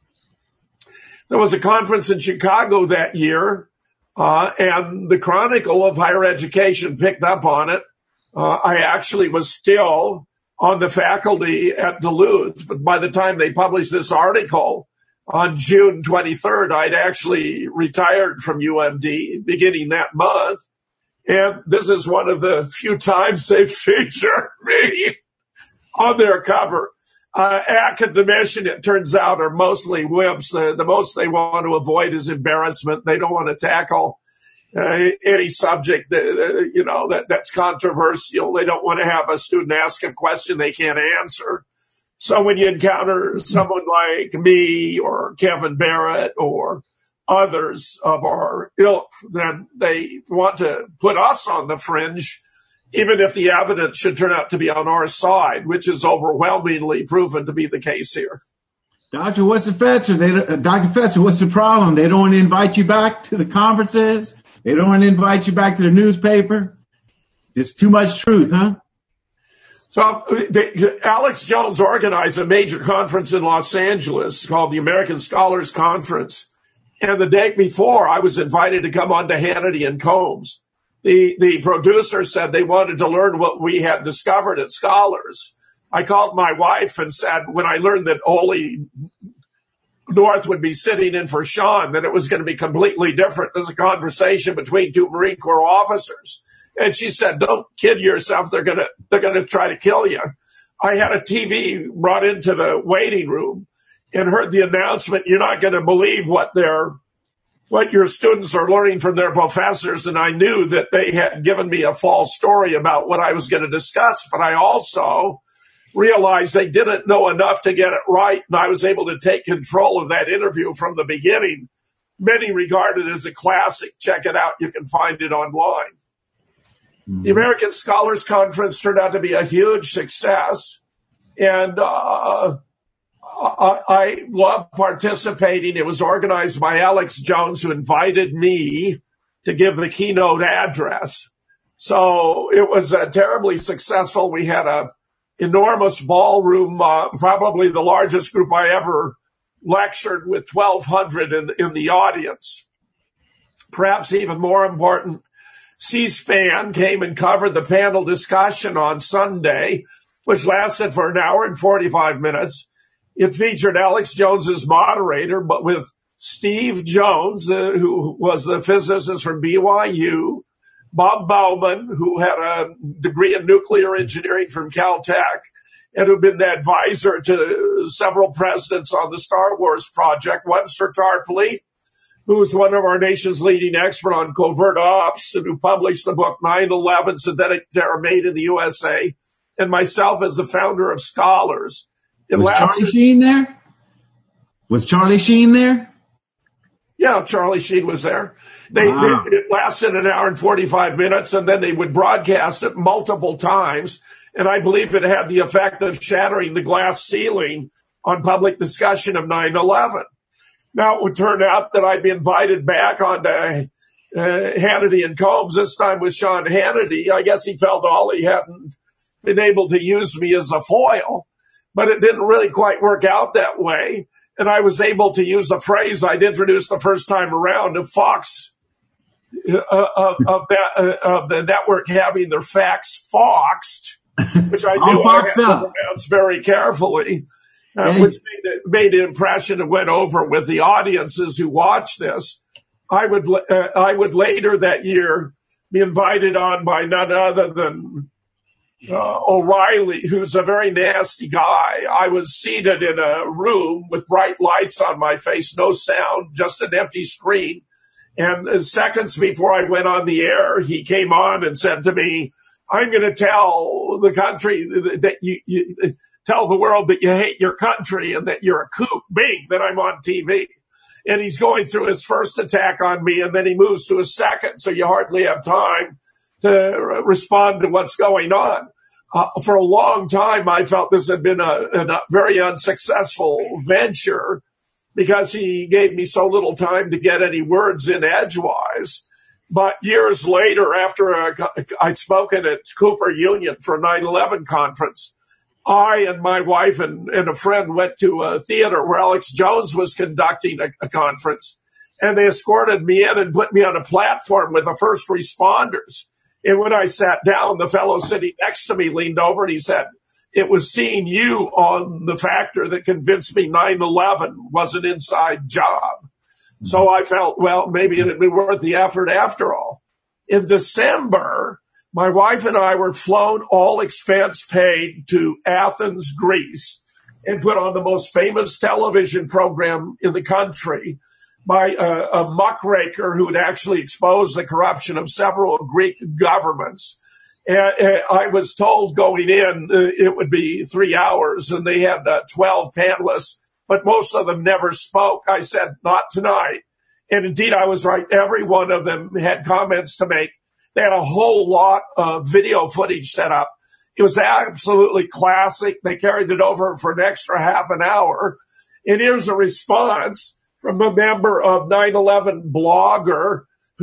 There was a conference in Chicago that year, and the Chronicle of Higher Education picked up on it. I actually was still on the faculty at Duluth, but by the time they published this article on June 23rd, I'd actually retired from UMD beginning that month. And this is one of the few times they feature me on their cover. Academicians, it turns out, are mostly wimps. The most they want to avoid is embarrassment. They don't want to tackle any subject that's controversial. They don't want to have a student ask a question they can't answer. So when you encounter someone like me or Kevin Barrett or others of our ilk, then they want to put us on the fringe, even if the evidence should turn out to be on our side, which is overwhelmingly proven to be the case here. Dr. Dr. Fetzer, what's the problem? They don't want to invite you back to the conferences? They don't want to invite you back to the newspaper? Just too much truth, huh? So Alex Jones organized a major conference in Los Angeles called the American Scholars Conference. And the day before, I was invited to come on to Hannity and Combs. The producer said they wanted to learn what we had discovered at Scholars. I called my wife and said, when I learned that Ole North would be sitting in for Sean, that it was going to be completely different. There's a conversation between two Marine Corps officers. And she said, don't kid yourself. They're going to try to kill you. I had a TV brought into the waiting room and heard the announcement, you're not going to believe what your students are learning from their professors. And I knew that they had given me a false story about what I was going to discuss. But I also realized they didn't know enough to get it right. And I was able to take control of that interview from the beginning. Many regard it as a classic. Check it out. You can find it online. The American Scholars Conference turned out to be a huge success. And I love participating. It was organized by Alex Jones, who invited me to give the keynote address. So it was terribly successful. We had a enormous ballroom, probably the largest group I ever lectured, with 1,200 in the audience. Perhaps even more important, C-SPAN came and covered the panel discussion on Sunday, which lasted for an hour and 45 minutes. It featured Alex Jones as moderator, but with Steve Jones, who was the physicist from BYU, Bob Bauman, who had a degree in nuclear engineering from Caltech, and who'd been the advisor to several presidents on the Star Wars project, Webster Tarpley, who's one of our nation's leading experts on covert ops and who published the book 9/11, Synthetic Terror Made in the USA, and myself as the founder of Scholars. Was Charlie Sheen there? Was Charlie Sheen there? Yeah, Charlie Sheen was there. It lasted an hour and 45 minutes, and then they would broadcast it multiple times. And I believe it had the effect of shattering the glass ceiling on public discussion of 9/11. Now, it would turn out that I'd be invited back on Hannity and Combs, this time with Sean Hannity. I guess he felt all he hadn't been able to use me as a foil, but it didn't really quite work out that way. And I was able to use the phrase I'd introduced the first time around of Fox, of the network having their facts foxed, which I knew I had to pronounce very carefully, which made an impression and went over with the audiences who watched this. I would later that year be invited on by none other than O'Reilly, who's a very nasty guy. I was seated in a room with bright lights on my face, no sound, just an empty screen. And seconds before I went on the air, he came on and said to me, "I'm going to tell the country that you tell the world that you hate your country and that you're a kook." Bing, that I'm on TV. And he's going through his first attack on me, and then he moves to his second, so you hardly have time to respond to what's going on. For a long time, I felt this had been a very unsuccessful venture because he gave me so little time to get any words in edgewise. But years later, after I'd spoken at Cooper Union for a 9/11 conference, I and my wife and a friend went to a theater where Alex Jones was conducting a conference, and they escorted me in and put me on a platform with the first responders. And when I sat down, the fellow sitting next to me leaned over and he said, "It was seeing you on the factor that convinced me 9/11 was an inside job." So I felt, well, maybe it'd be worth the effort after all. In December, my wife and I were flown, all expense paid, to Athens, Greece, and put on the most famous television program in the country by a muckraker who had actually exposed the corruption of several Greek governments. And I was told going in it would be 3 hours, and they had 12 panelists, but most of them never spoke. I said, "Not tonight." And indeed, I was right. Every one of them had comments to make. They had a whole lot of video footage set up. It was absolutely classic. They carried it over for an extra half an hour. And here's a response from a member of 9/11 Blogger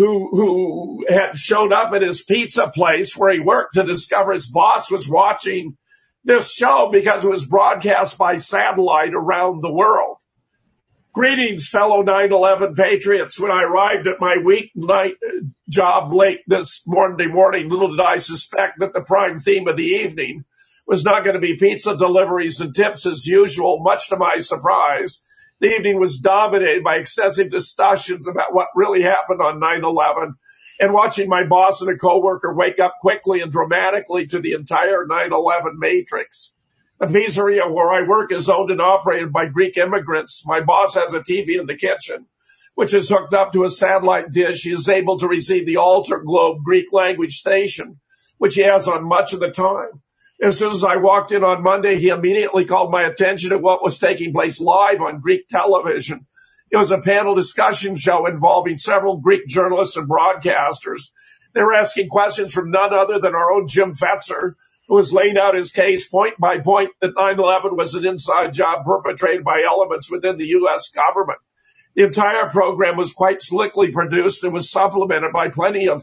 who had shown up at his pizza place where he worked to discover his boss was watching this show because it was broadcast by satellite around the world. "Greetings, fellow 9/11 patriots. When I arrived at my weeknight job late this Monday morning, little did I suspect that the prime theme of the evening was not going to be pizza deliveries and tips as usual. Much to my surprise, the evening was dominated by extensive discussions about what really happened on 9/11 and watching my boss and a coworker wake up quickly and dramatically to the entire 9/11 matrix. The pizzeria where I work is owned and operated by Greek immigrants. My boss has a TV in the kitchen, which is hooked up to a satellite dish. He is able to receive the Alter Globe Greek language station, which he has on much of the time. As soon as I walked in on Monday, he immediately called my attention to what was taking place live on Greek television. It was a panel discussion show involving several Greek journalists and broadcasters. They were asking questions from none other than our own Jim Fetzer, who was laying out his case point by point that 9/11 was an inside job perpetrated by elements within the U.S. government. The entire program was quite slickly produced and was supplemented by plenty of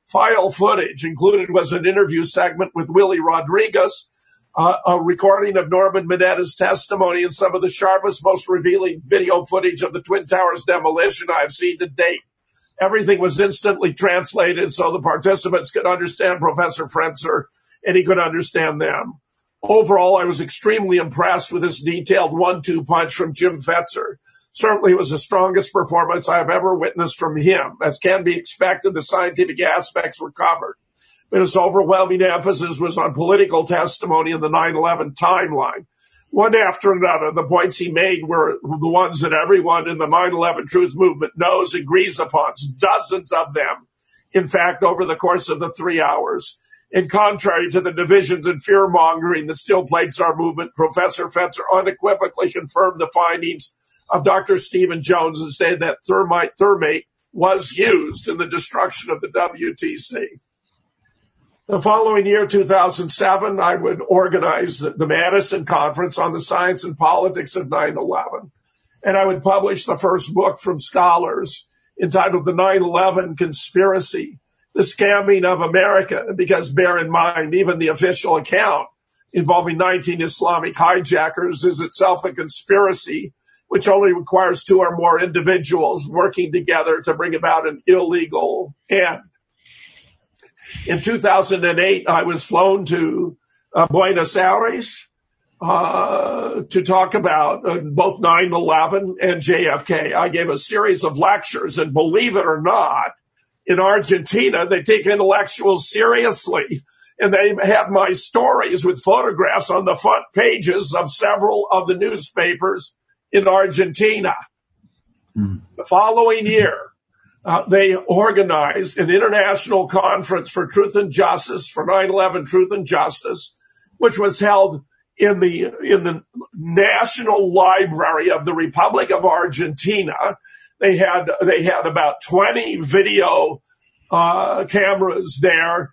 file footage. Included was an interview segment with Willie Rodriguez, a recording of Norman Mineta's testimony, and some of the sharpest, most revealing video footage of the Twin Towers demolition I've seen to date. Everything was instantly translated so the participants could understand Professor Frenzer and he could understand them. Overall, I was extremely impressed with this detailed 1-2 punch from Jim Fetzer. Certainly it was the strongest performance I have ever witnessed from him. As can be expected, the scientific aspects were covered, but his overwhelming emphasis was on political testimony in the 9/11 timeline. One after another, the points he made were the ones that everyone in the 9/11 truth movement knows and agrees upon, dozens of them, in fact, over the course of the 3 hours. And contrary to the divisions and fear-mongering that still plagues our movement, Professor Fetzer unequivocally confirmed the findings of Dr. Stephen Jones and stated that thermate was used in the destruction of the WTC. The following year, 2007, I would organize the Madison Conference on the Science and Politics of 9/11, and I would publish the first book from scholars entitled The 9/11 Conspiracy, The Scamming of America, because bear in mind, even the official account involving 19 Islamic hijackers is itself a conspiracy, which only requires 2 or more individuals working together to bring about an illegal end. In 2008, I was flown to Buenos Aires to talk about both 9/11 and JFK. I gave a series of lectures, and believe it or not, in Argentina, they take intellectuals seriously, and they have my stories with photographs on the front pages of several of the newspapers in Argentina. The following year, they organized an international conference for truth and justice, for 9/11 Truth and Justice, which was held in the National Library of the Republic of Argentina. They had about 20 video cameras there,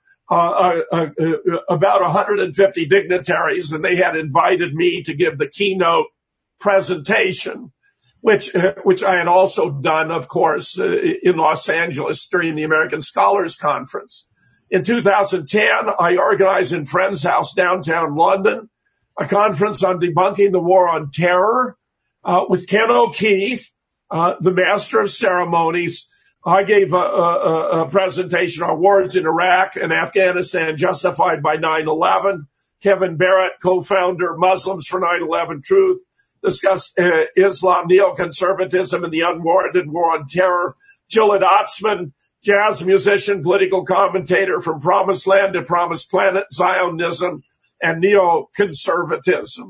about 150 dignitaries, and they had invited me to give the keynote presentation, which I had also done, of course, in Los Angeles during the American Scholars Conference. In 2010, I organized in Friends House, downtown London, a conference on debunking the war on terror with Ken O'Keefe, the master of ceremonies. I gave a presentation on wars in Iraq and Afghanistan justified by 9/11. Kevin Barrett, co-founder Muslims for 9/11 Truth, discussed Islam, neoconservatism, and the unwarranted war on terror. Gillett Otzman, jazz musician, political commentator from Promised Land to Promised Planet, Zionism, and neoconservatism.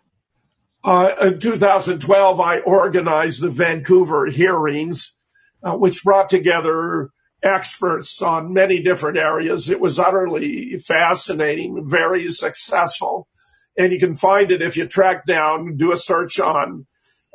In 2012, I organized the Vancouver hearings, which brought together experts on many different areas. It was utterly fascinating, very successful. And you can find it if you track down, do a search on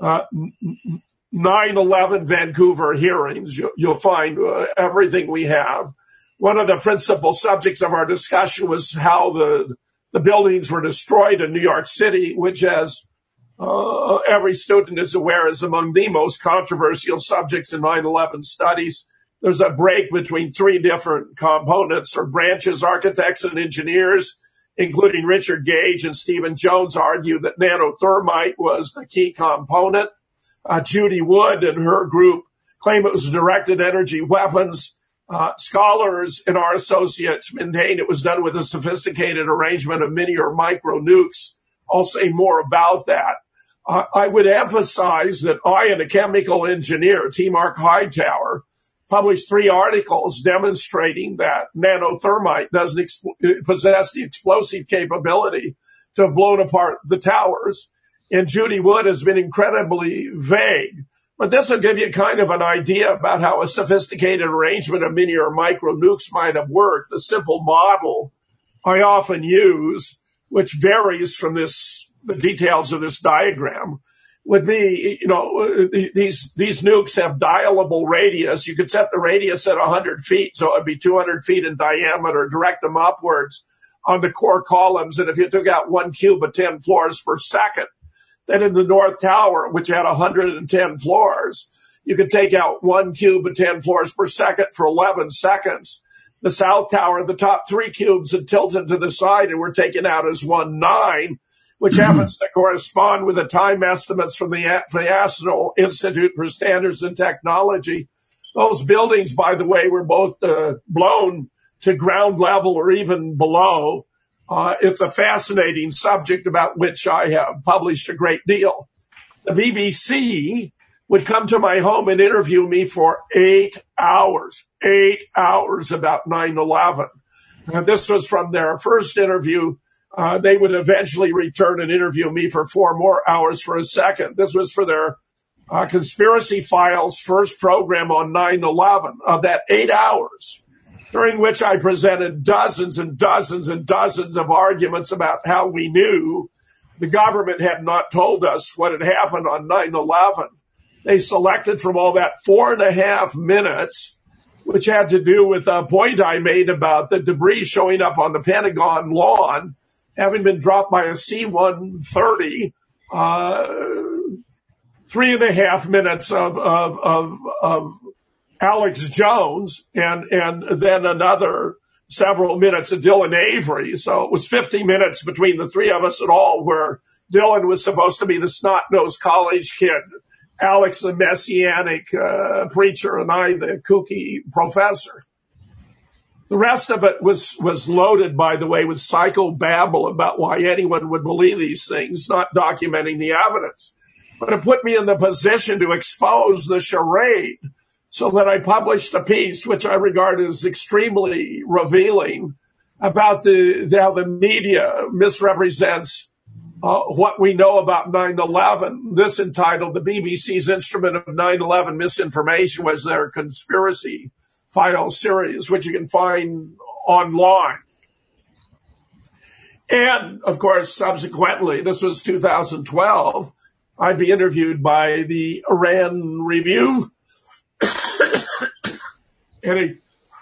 9/11 Vancouver hearings. You'll find everything we have. One of the principal subjects of our discussion was how the buildings were destroyed in New York City, which, as every student is aware, is among the most controversial subjects in 9/11 studies. There's a break between 3 different components or branches. Architects and engineers, including Richard Gage and Stephen Jones, argue that nanothermite was the key component. Judy Wood and her group claim it was directed energy weapons. Scholars and our associates maintain it was done with a sophisticated arrangement of mini or micro nukes. I'll say more about that. I would emphasize that I and a chemical engineer, T. Mark Hightower, published 3 articles demonstrating that nanothermite doesn't possess the explosive capability to have blown apart the towers. And Judy Wood has been incredibly vague. But this will give you kind of an idea about how a sophisticated arrangement of mini or micro nukes might have worked. The simple model I often use, which varies from the details of this diagram, would be, these nukes have dialable radius. You could set the radius at 100 feet, so it would be 200 feet in diameter, direct them upwards on the core columns. And if you took out 1 cube of 10 floors per second, then in the North Tower, which had 110 floors, you could take out 1 cube of 10 floors per second for 11 seconds. the south tower, the top 3 cubes had tilted to the side and were taken out as 1-9, which happens to correspond with the time estimates from the National Institute for Standards and Technology. Those buildings, by the way, were both blown to ground level or even below. It's a fascinating subject about which I have published a great deal. The BBC would come to my home and interview me for 8 hours about 9/11. This was from their first interview. They would eventually return and interview me for 4 more hours for a second. This was for their Conspiracy Files first program on 9/11. Of that 8 hours, during which I presented dozens and dozens and dozens of arguments about how we knew the government had not told us what had happened on 9/11. They selected from all that 4.5 minutes, which had to do with a point I made about the debris showing up on the Pentagon lawn, having been dropped by a C-130, 3.5 minutes of Alex Jones, and then another several minutes of Dylan Avery. So it was 50 minutes between the 3 of us at all, where Dylan was supposed to be the snot-nosed college kid, Alex the messianic preacher, and I the kooky professor. The rest of it was loaded, by the way, with psychobabble about why anyone would believe these things, not documenting the evidence. But it put me in the position to expose the charade, so that I published a piece which I regard as extremely revealing about how the media misrepresents what we know about 9/11. This, entitled "The BBC's Instrument of 9/11 Misinformation," was their Conspiracy Files series, which you can find online. And, of course, subsequently, this was 2012, I'd be interviewed by the Iran Review, and he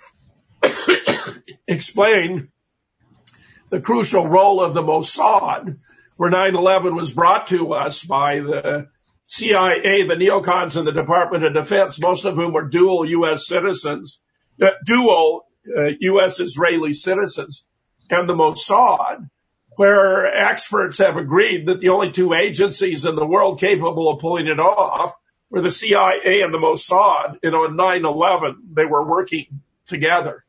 explained the crucial role of the Mossad, where 9/11 was brought to us by the CIA, the neocons, and the Department of Defense, most of whom were dual U.S. citizens, U.S.-Israeli citizens, and the Mossad, where experts have agreed that the only 2 agencies in the world capable of pulling it off were the CIA and the Mossad, and on 9/11, they were working together.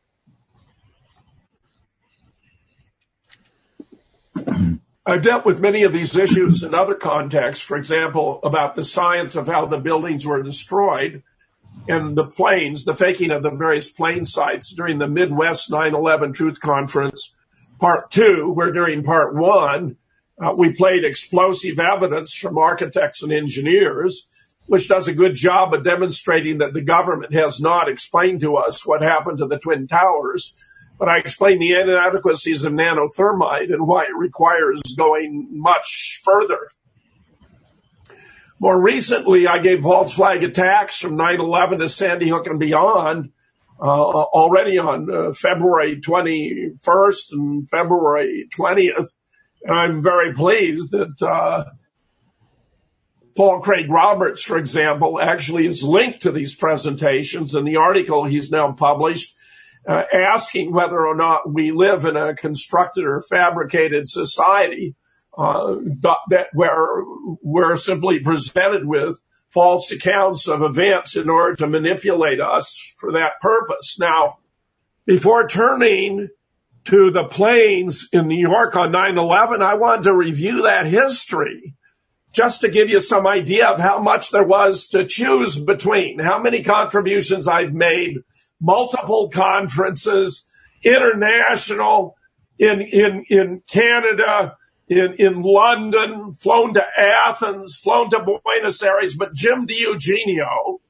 I've dealt with many of these issues in other contexts, for example, about the science of how the buildings were destroyed and the planes, the faking of the various plane sites during the Midwest 9/11 Truth Conference, Part 2, where during Part 1, we played explosive evidence from architects and engineers, which does a good job of demonstrating that the government has not explained to us what happened to the Twin Towers. But I explained the inadequacies of nanothermite and why it requires going much further. More recently, I gave false flag attacks from 9/11 to Sandy Hook and beyond, already on February 21st and February 20th. And I'm very pleased that Paul Craig Roberts, for example, actually is linked to these presentations in the article he's now published, asking whether or not we live in a constructed or fabricated society where we're simply presented with false accounts of events in order to manipulate us for that purpose. Now, before turning to the planes in New York on 9/11, I wanted to review that history just to give you some idea of how much there was to choose between, how many contributions I've made, multiple conferences, international, in Canada, in London, flown to Athens, flown to Buenos Aires. But Jim DiEugenio,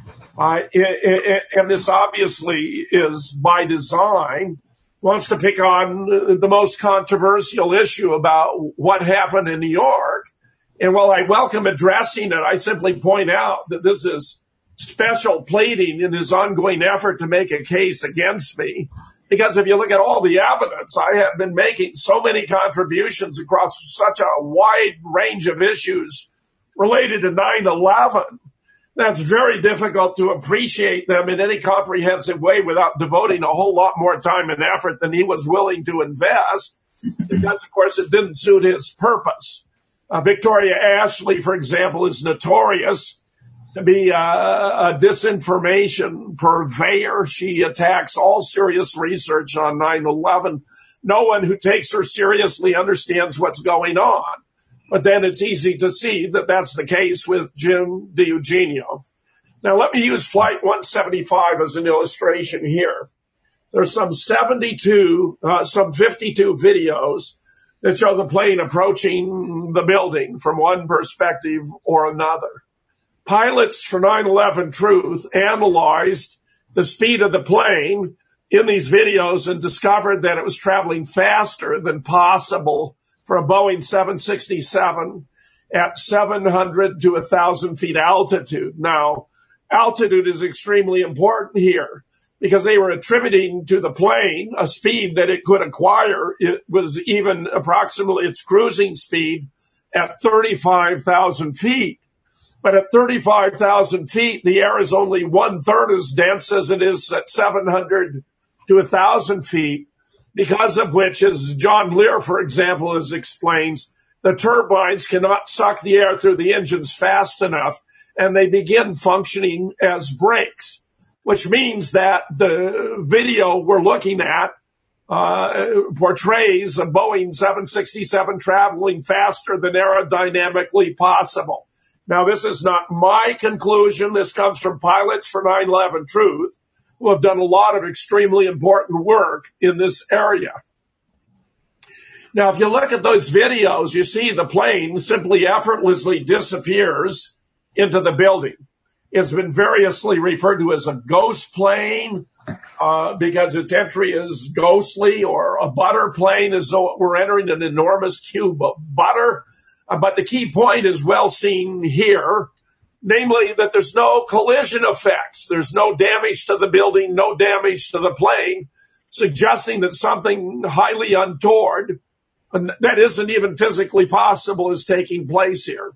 and this obviously is by design, wants to pick on the most controversial issue about what happened in New York. And while I welcome addressing it, I simply point out that this is special pleading in his ongoing effort to make a case against me. Because if you look at all the evidence, I have been making so many contributions across such a wide range of issues related to 9/11 That's very difficult to appreciate them in any comprehensive way without devoting a whole lot more time and effort than he was willing to invest, because, of course, it didn't suit his purpose. Victoria Ashley, for example, is notorious to be a disinformation purveyor. She attacks all serious research on 9/11. No one who takes her seriously understands what's going on. But then it's easy to see that that's the case with Jim DiEugenio. Now, let me use Flight 175 as an illustration here. There's some 52 videos that show the plane approaching the building from one perspective or another. Pilots for 9/11 Truth analyzed the speed of the plane in these videos and discovered that it was traveling faster than possible for a Boeing 767 at 700 to 1,000 feet altitude. Now, altitude is extremely important here because they were attributing to the plane a speed that it could acquire. It was even approximately its cruising speed at 35,000 feet. But at 35,000 feet, the air is only 1/3 as dense as it is at 700 to 1,000 feet, because of which, as John Lear, for example, explains, the turbines cannot suck the air through the engines fast enough, and they begin functioning as brakes, which means that the video we're looking at portrays a Boeing 767 traveling faster than aerodynamically possible. Now, this is not my conclusion. This comes from pilots for 9/11 Truth, who have done a lot of extremely important work in this area. Now, if you look at those videos, you see the plane simply effortlessly disappears into the building. It's been variously referred to as a ghost plane because its entry is ghostly, or a butter plane as though we're entering an enormous cube of butter. But the key point is well seen here, namely that there's no collision effects. There's no damage to the building, no damage to the plane, suggesting that something highly untoward, and that isn't even physically possible, is taking place here.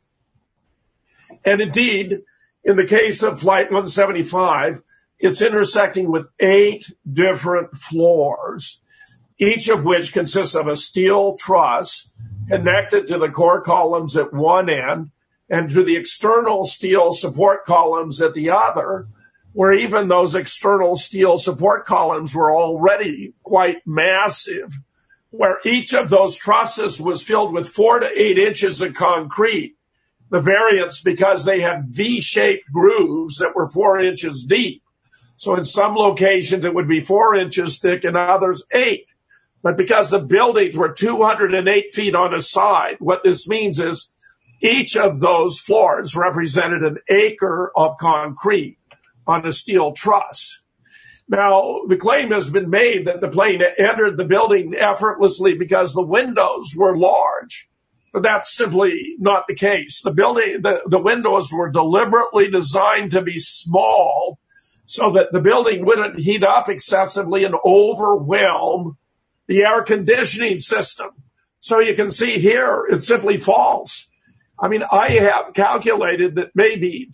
And indeed, in the case of Flight 175, it's intersecting with 8 different floors, each of which consists of a steel truss connected to the core columns at one end and to the external steel support columns at the other, where even those external steel support columns were already quite massive, where each of those trusses was filled with 4 to 8 inches of concrete. The variance because they had V-shaped grooves that were 4 inches deep. So in some locations it would be 4 inches thick and others 8. But because the buildings were 208 feet on a side, what this means is each of those floors represented an acre of concrete on a steel truss. Now, the claim has been made that the plane entered the building effortlessly because the windows were large. But that's simply not the case. The windows were deliberately designed to be small so that the building wouldn't heat up excessively and overwhelm the air conditioning system. So you can see here, it's simply false. I mean, I have calculated that maybe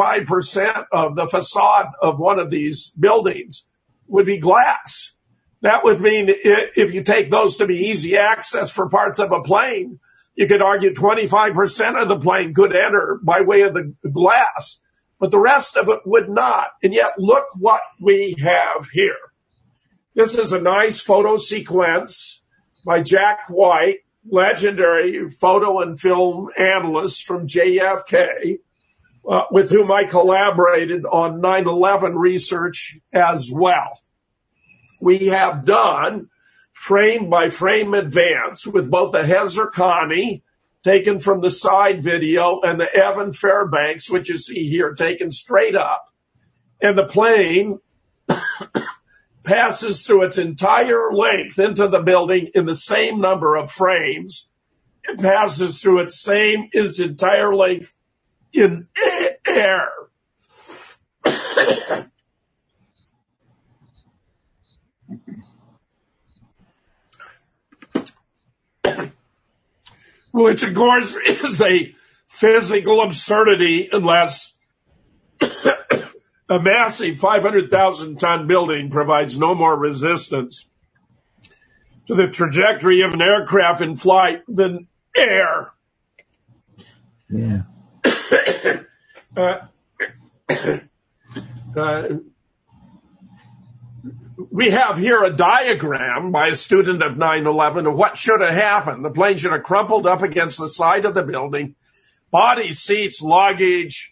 25% of the facade of one of these buildings would be glass. That would mean if you take those to be easy access for parts of a plane, you could argue 25% of the plane could enter by way of the glass, but the rest of it would not. And yet, look what we have here. This is a nice photo sequence by Jack White, legendary photo and film analyst from JFK, with whom I collaborated on 9/11 research as well. We have done frame by frame advance with both the Hezer Kani, taken from the side video, and the Evan Fairbanks, which you see here, taken straight up. And the plane passes through its entire length into the building in the same number of frames. It passes through its entire length in air. Which, of course, is a physical absurdity unless A massive 500,000-ton building provides no more resistance to the trajectory of an aircraft in flight than air. Yeah. We have here a diagram by a student of 9/11 of what should have happened. The plane should have crumpled up against the side of the building. Body, seats, luggage,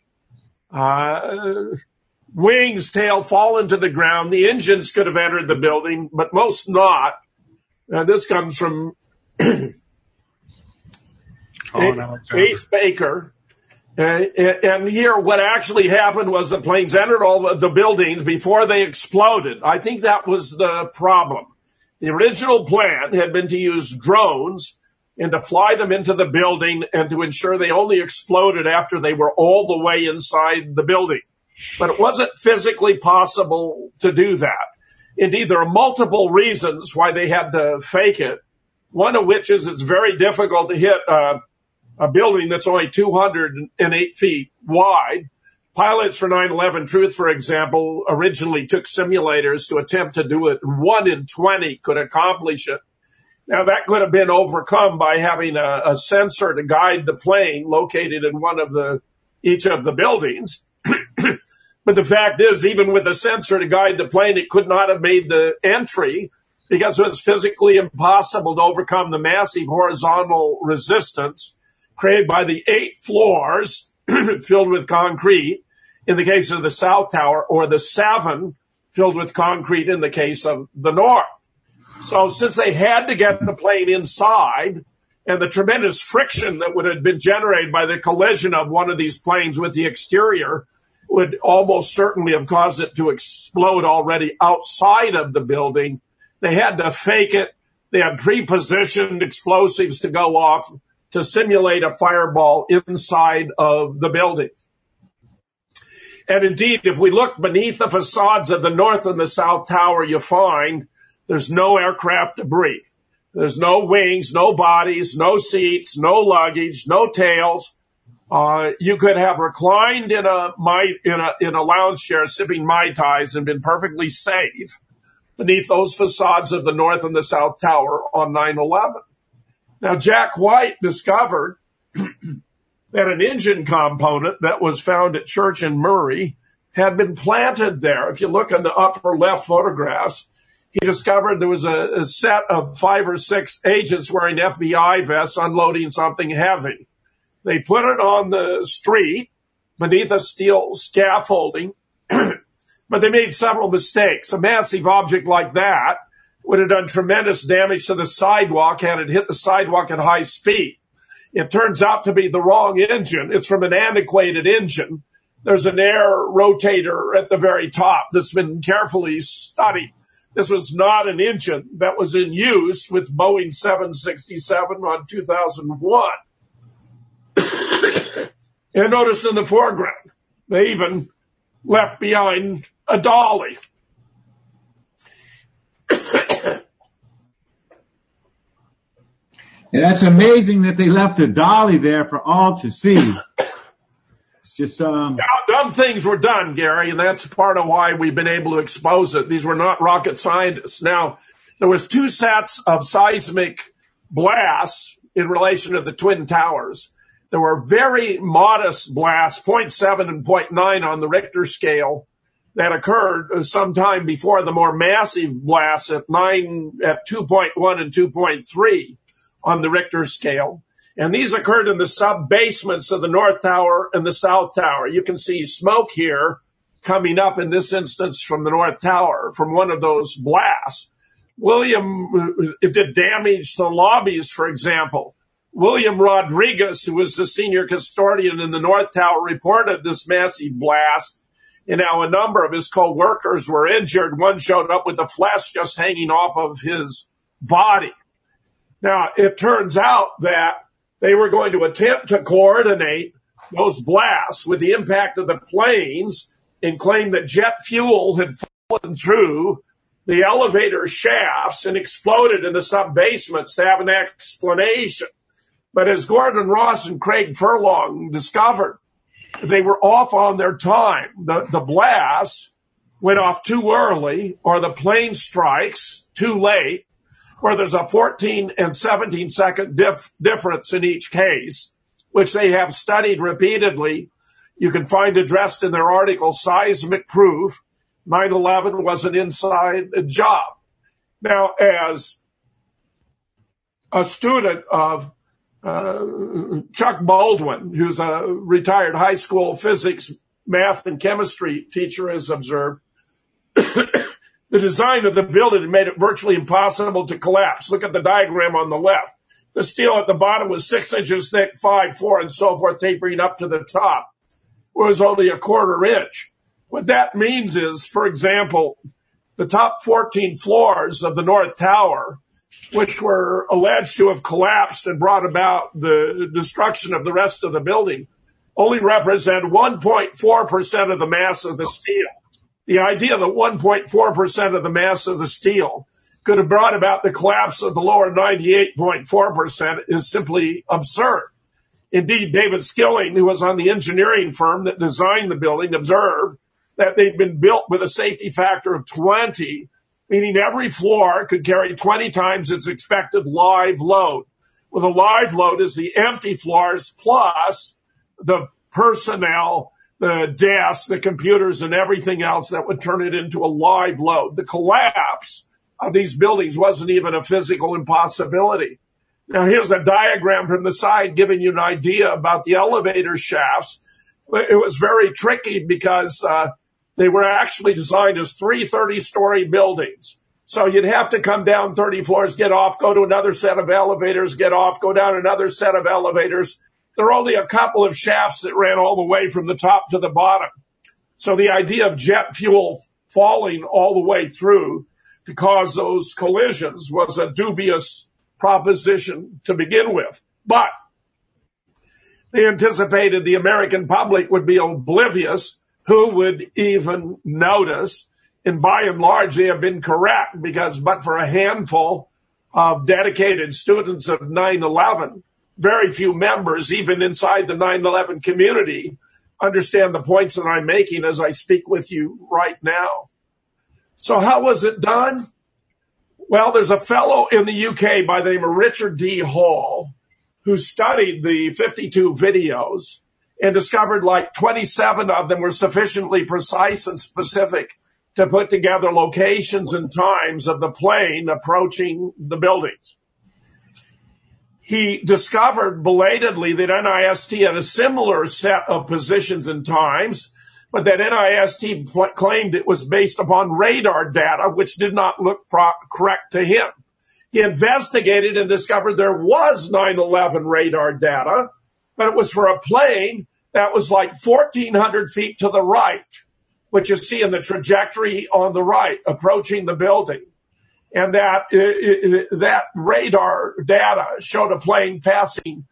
wings, tail fall into the ground. The engines could have entered the building, but most not. This comes from Ace Baker. And here, what actually happened was the planes entered all of the buildings before they exploded. I think that was the problem. The original plan had been to use drones and to fly them into the building and to ensure they only exploded after they were all the way inside the building. But it wasn't physically possible to do that. Indeed, there are multiple reasons why they had to fake it, one of which is it's very difficult to hit a building that's only 208 feet wide. Pilots for 9/11 Truth, for example, originally took simulators to attempt to do it. 1 in 20 could accomplish it. Now, that could have been overcome by having a sensor to guide the plane located in each of the buildings. But the fact is, even with a sensor to guide the plane, it could not have made the entry because it was physically impossible to overcome the massive horizontal resistance created by the 8 floors filled with concrete in the case of the South Tower, or the 7 filled with concrete in the case of the North. So since they had to get the plane inside, and the tremendous friction that would have been generated by the collision of one of these planes with the exterior would almost certainly have caused it to explode already outside of the building, they had to fake it. They had pre-positioned explosives to go off to simulate a fireball inside of the building. And indeed, if we look beneath the facades of the North and the South Tower, you find there's no aircraft debris. There's no wings, no bodies, no seats, no luggage, no tails. You could have reclined in a lounge chair sipping Mai Tais and been perfectly safe beneath those facades of the North and the South Tower on 9/11. Now, Jack White discovered that an engine component that was found at Church and Murray had been planted there. If you look in the upper left photographs, he discovered there was a set of 5 or 6 agents wearing FBI vests unloading something heavy. They put it on the street beneath a steel scaffolding, but they made several mistakes. A massive object like that would have done tremendous damage to the sidewalk had it hit the sidewalk at high speed. It turns out to be the wrong engine. It's from an antiquated engine. There's an air rotator at the very top that's been carefully studied. This was not an engine that was in use with Boeing 767 on 2001. And notice in the foreground, they even left behind a dolly. And that's amazing that they left a dolly there for all to see. It's just dumb things were done, Gary, and that's part of why we've been able to expose it. These were not rocket scientists. Now, there was 2 sets of seismic blasts in relation to the Twin Towers. There were very modest blasts, 0.7 and 0.9 on the Richter scale, that occurred sometime before the more massive blasts at 2.1 and 2.3 on the Richter scale. And these occurred in the sub-basements of the North Tower and the South Tower. You can see smoke here coming up in this instance from the North Tower from one of those blasts. It did damage to the lobbies, for example. William Rodriguez, who was the senior custodian in the North Tower, reported this massive blast. And now a number of his co-workers were injured. One showed up with the flesh just hanging off of his body. Now, it turns out that they were going to attempt to coordinate those blasts with the impact of the planes and claim that jet fuel had fallen through the elevator shafts and exploded in the sub-basements to have an explanation. But as Gordon Ross and Craig Furlong discovered, they were off on their time. The blast went off too early, or the plane strikes too late, where there's a 14 and 17 second difference in each case, which they have studied repeatedly. You can find addressed in their article, Seismic Proof, 9/11 was an inside job. Now, as a student of Chuck Baldwin, who's a retired high school physics, math, and chemistry teacher, has observed, the design of the building made it virtually impossible to collapse. Look at the diagram on the left. The steel at the bottom was 6 inches thick, 5, 4, and so forth, tapering up to the top. It was only a 1/4 inch. What that means is, for example, the top 14 floors of the North Tower, which were alleged to have collapsed and brought about the destruction of the rest of the building, only represent 1.4% of the mass of the steel. The idea that 1.4% of the mass of the steel could have brought about the collapse of the lower 98.4% is simply absurd. Indeed, David Skilling, who was on the engineering firm that designed the building, observed that they'd been built with a safety factor of 20, meaning every floor could carry 20 times its expected live load. Well, the live load is the empty floors plus the personnel, the desks, the computers, and everything else that would turn it into a live load. The collapse of these buildings wasn't even a physical impossibility. Now, here's a diagram from the side giving you an idea about the elevator shafts. It was very tricky because they were actually designed as 3 30-story buildings. So you'd have to come down 30 floors, get off, go to another set of elevators, get off, go down another set of elevators. There were only a couple of shafts that ran all the way from the top to the bottom. So the idea of jet fuel falling all the way through to cause those collisions was a dubious proposition to begin with. But they anticipated the American public would be oblivious, who would even notice. And by and large, they have been correct, because but for a handful of dedicated students of 9/11, very few members, even inside the 9/11 community, understand the points that I'm making as I speak with you right now. So how was it done? Well, there's a fellow in the UK by the name of Richard D. Hall who studied the 52 videos and discovered like 27 of them were sufficiently precise and specific to put together locations and times of the plane approaching the buildings. He discovered belatedly that NIST had a similar set of positions and times, but that NIST claimed it was based upon radar data, which did not look correct to him. He investigated and discovered there was 9/11 radar data, but it was for a plane that was like 1,400 feet to the right, which you see in the trajectory on the right, approaching the building. And that radar data showed a plane passing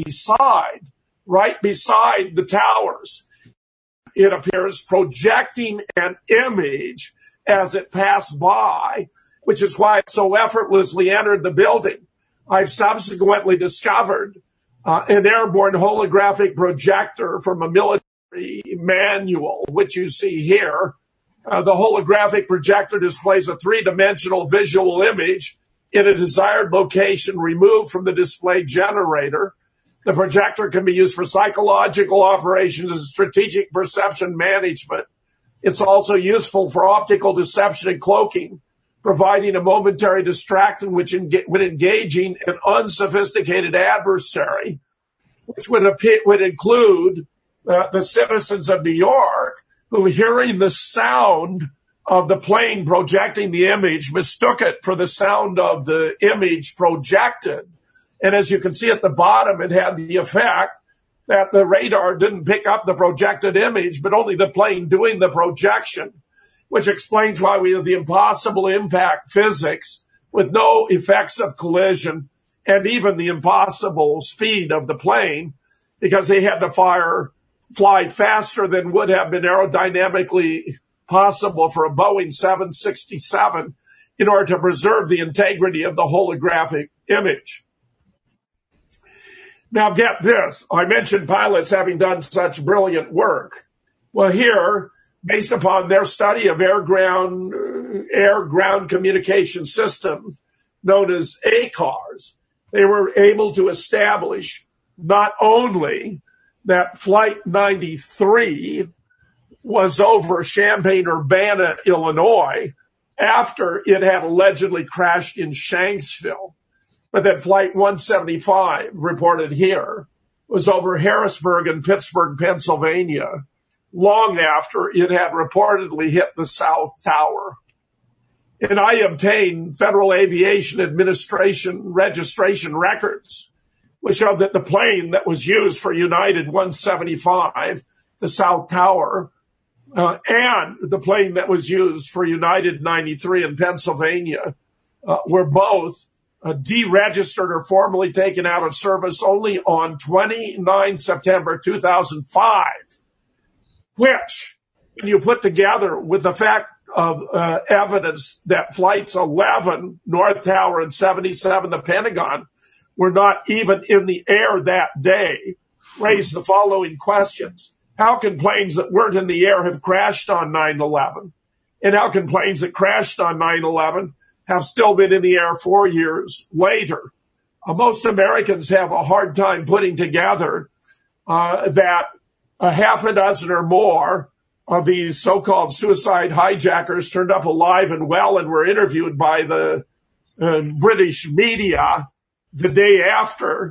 right beside the towers. It appears projecting an image as it passed by, which is why it so effortlessly entered the building. I've subsequently discovered an airborne holographic projector from a military manual, which you see here. The holographic projector displays a 3-dimensional visual image in a desired location removed from the display generator. The projector can be used for psychological operations and strategic perception management. It's also useful for optical deception and cloaking, providing a momentary distraction when engaging an unsophisticated adversary, which would include the citizens of New York, who, hearing the sound of the plane projecting the image, mistook it for the sound of the image projected. And as you can see at the bottom, it had the effect that the radar didn't pick up the projected image, but only the plane doing the projection, which explains why we have the impossible impact physics with no effects of collision and even the impossible speed of the plane, because they had to fly faster than would have been aerodynamically possible for a Boeing 767 in order to preserve the integrity of the holographic image. Now get this. I mentioned pilots having done such brilliant work. Well, here, based upon their study of air-ground communication system known as ACARS, they were able to establish not only that Flight 93 was over Champaign-Urbana, Illinois, after it had allegedly crashed in Shanksville, but that Flight 175, reported here, was over Harrisburg and Pittsburgh, Pennsylvania, long after it had reportedly hit the South Tower. And I obtained Federal Aviation Administration registration records, which showed that the plane that was used for United 175, the South Tower, and the plane that was used for United 93 in Pennsylvania were both deregistered or formally taken out of service only on 29 September 2005, which, when you put together with the fact of evidence that flights 11, North Tower, and 77, the Pentagon, were not even in the air that day, raise the following questions. How can planes that weren't in the air have crashed on 9/11? And how can planes that crashed on 9/11 have still been in the air 4 years later? Most Americans have a hard time putting together that a half a dozen or more of these so-called suicide hijackers turned up alive and well and were interviewed by the British media the day after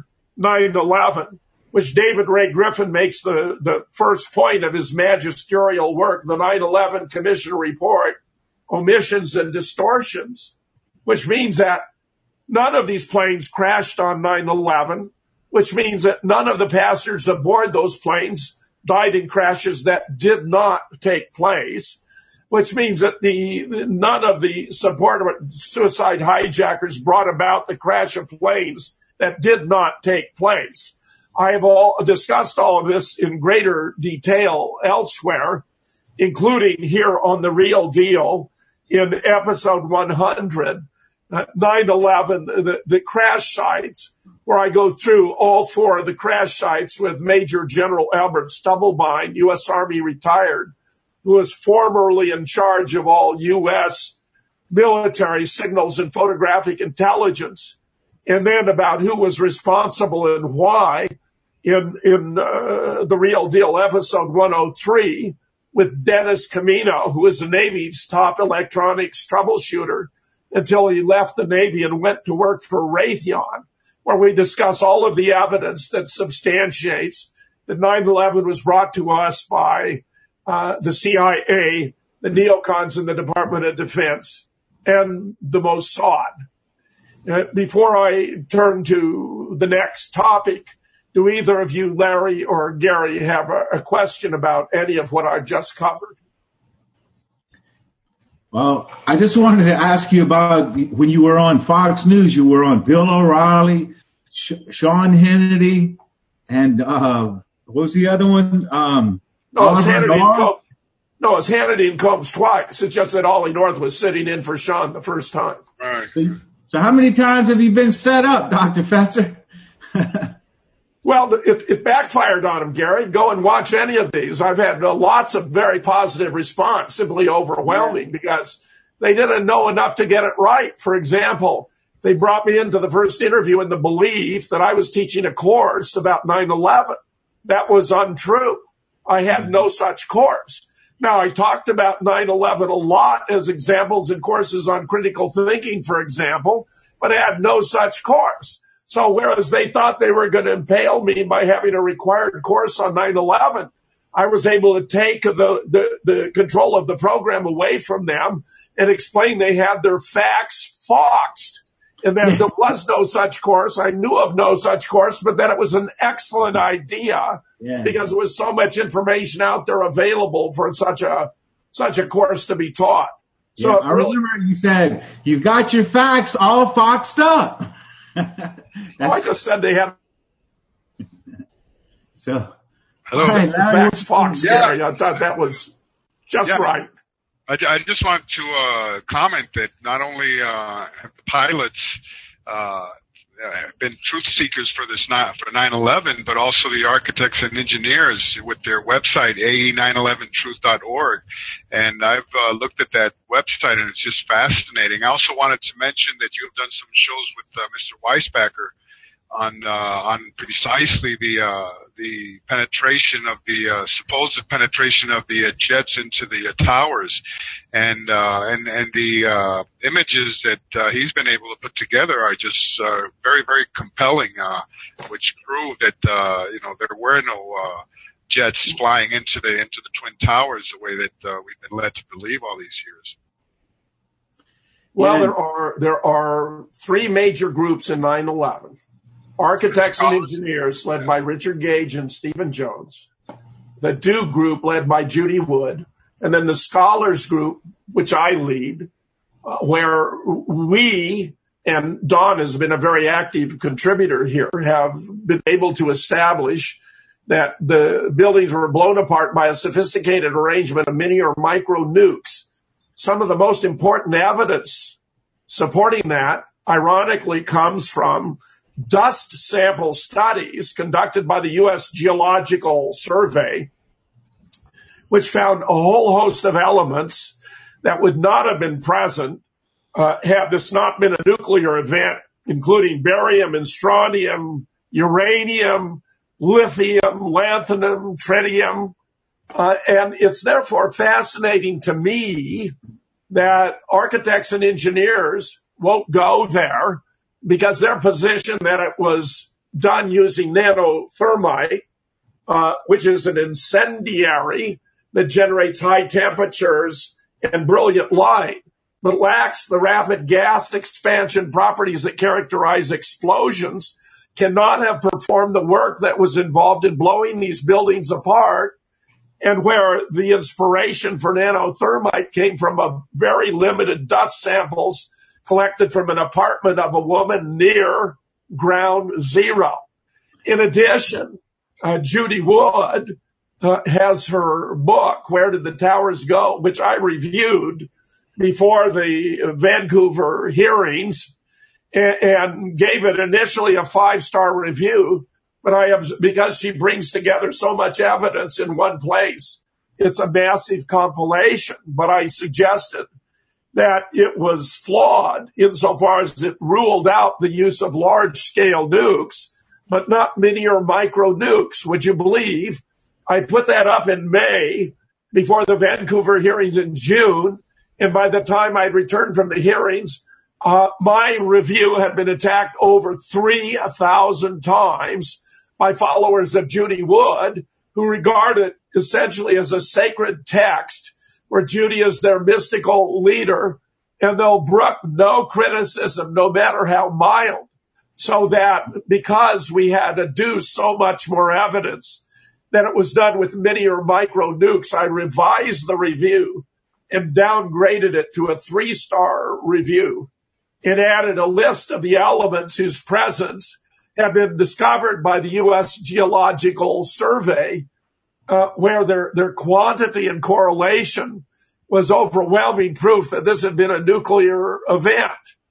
9/11, which David Ray Griffin makes the first point of his magisterial work, the 9/11 Commission Report, Omissions and Distortions, which means that none of these planes crashed on 9/11, which means that none of the passengers aboard those planes died in crashes that did not take place, which means that none of the suicide hijackers brought about the crash of planes that did not take place. I have discussed all of this in greater detail elsewhere, including here on The Real Deal in episode 100, 9/11, the crash sites, where I go through all four of the crash sites with Major General Albert Stubblebine, U.S. Army retired, who was formerly in charge of all U.S. military signals and photographic intelligence, and then about who was responsible and why in The Real Deal, episode 103, with Dennis Camino, who was the Navy's top electronics troubleshooter until he left the Navy and went to work for Raytheon, where we discuss all of the evidence that substantiates that 9/11 was brought to us by the CIA, the neocons in the Department of Defense, and the Mossad. Before I turn to the next topic, do either of you, Larry or Gary, have a question about any of what I've just covered? Well, I just wanted to ask you about when you were on Fox News, you were on Bill O'Reilly, Sean Hannity, and what was the other one? It's Hannity and Combs twice. It's just that Ollie North was sitting in for Sean the first time. All right. So how many times have you been set up, Dr. Fetzer? Well, it backfired on him, Gary. Go and watch any of these. I've had lots of very positive response, simply overwhelming, because they didn't know enough to get it right. For example, they brought me into the first interview in the belief that I was teaching a course about 9/11. That was untrue. I had no such course. Now, I talked about 9/11 a lot as examples in courses on critical thinking, for example, but I had no such course. So whereas they thought they were going to impale me by having a required course on 9/11, I was able to take the control of the program away from them and explain they had their facts foxed, and that there was no such course. I knew of no such course, but that it was an excellent idea because there was so much information out there available for such a course to be taught. So I remember you said, you've got your facts all foxed up. I just said they had. So, hello. Right, facts foxed, Gary. I thought that was just right. I just want to comment that not only have the pilots been truth seekers for 9/11, but also the architects and engineers with their website, ae911truth.org. And I've looked at that website, and it's just fascinating. I also wanted to mention that you have done some shows with Mr. Weisbacher on precisely the penetration of the supposed penetration of the jets into the towers, and the images that he's been able to put together are just very, very compelling, which prove that there were no jets flying into the Twin Towers the way that we've been led to believe all these years. Well, there are three major groups in 9/11. Architects and engineers led by Richard Gage and Stephen Jones, the Do group led by Judy Wood, and then the Scholars group, which I lead, where we, and Don has been a very active contributor here, have been able to establish that the buildings were blown apart by a sophisticated arrangement of mini or micro nukes. Some of the most important evidence supporting that, ironically, comes from dust sample studies conducted by the U.S. Geological Survey, which found a whole host of elements that would not have been present had this not been a nuclear event, including barium and strontium, uranium, lithium, lanthanum, tritium. And it's therefore fascinating to me that architects and engineers won't go there, because their position that it was done using nanothermite, which is an incendiary that generates high temperatures and brilliant light, but lacks the rapid gas expansion properties that characterize explosions, cannot have performed the work that was involved in blowing these buildings apart, and where the inspiration for nanothermite came from a very limited dust samples collected from an apartment of a woman near ground zero. In addition, Judy Wood has her book, Where Did the Towers Go?, which I reviewed before the Vancouver hearings and gave it initially a 5-star review, but because she brings together so much evidence in one place, it's a massive compilation. But I suggested that it was flawed insofar as it ruled out the use of large-scale nukes, but not mini or micro nukes. Would you believe? I put that up in May before the Vancouver hearings in June, and by the time I'd returned from the hearings, my review had been attacked over 3,000 times by followers of Judy Wood, who regard it essentially as a sacred text where Judy is their mystical leader, and they'll brook no criticism, no matter how mild. So that because we had adduced so much more evidence that it was done with mini or micro nukes, I revised the review and downgraded it to a 3-star review and added a list of the elements whose presence had been discovered by the U.S. Geological Survey, where their quantity and correlation was overwhelming proof that this had been a nuclear event.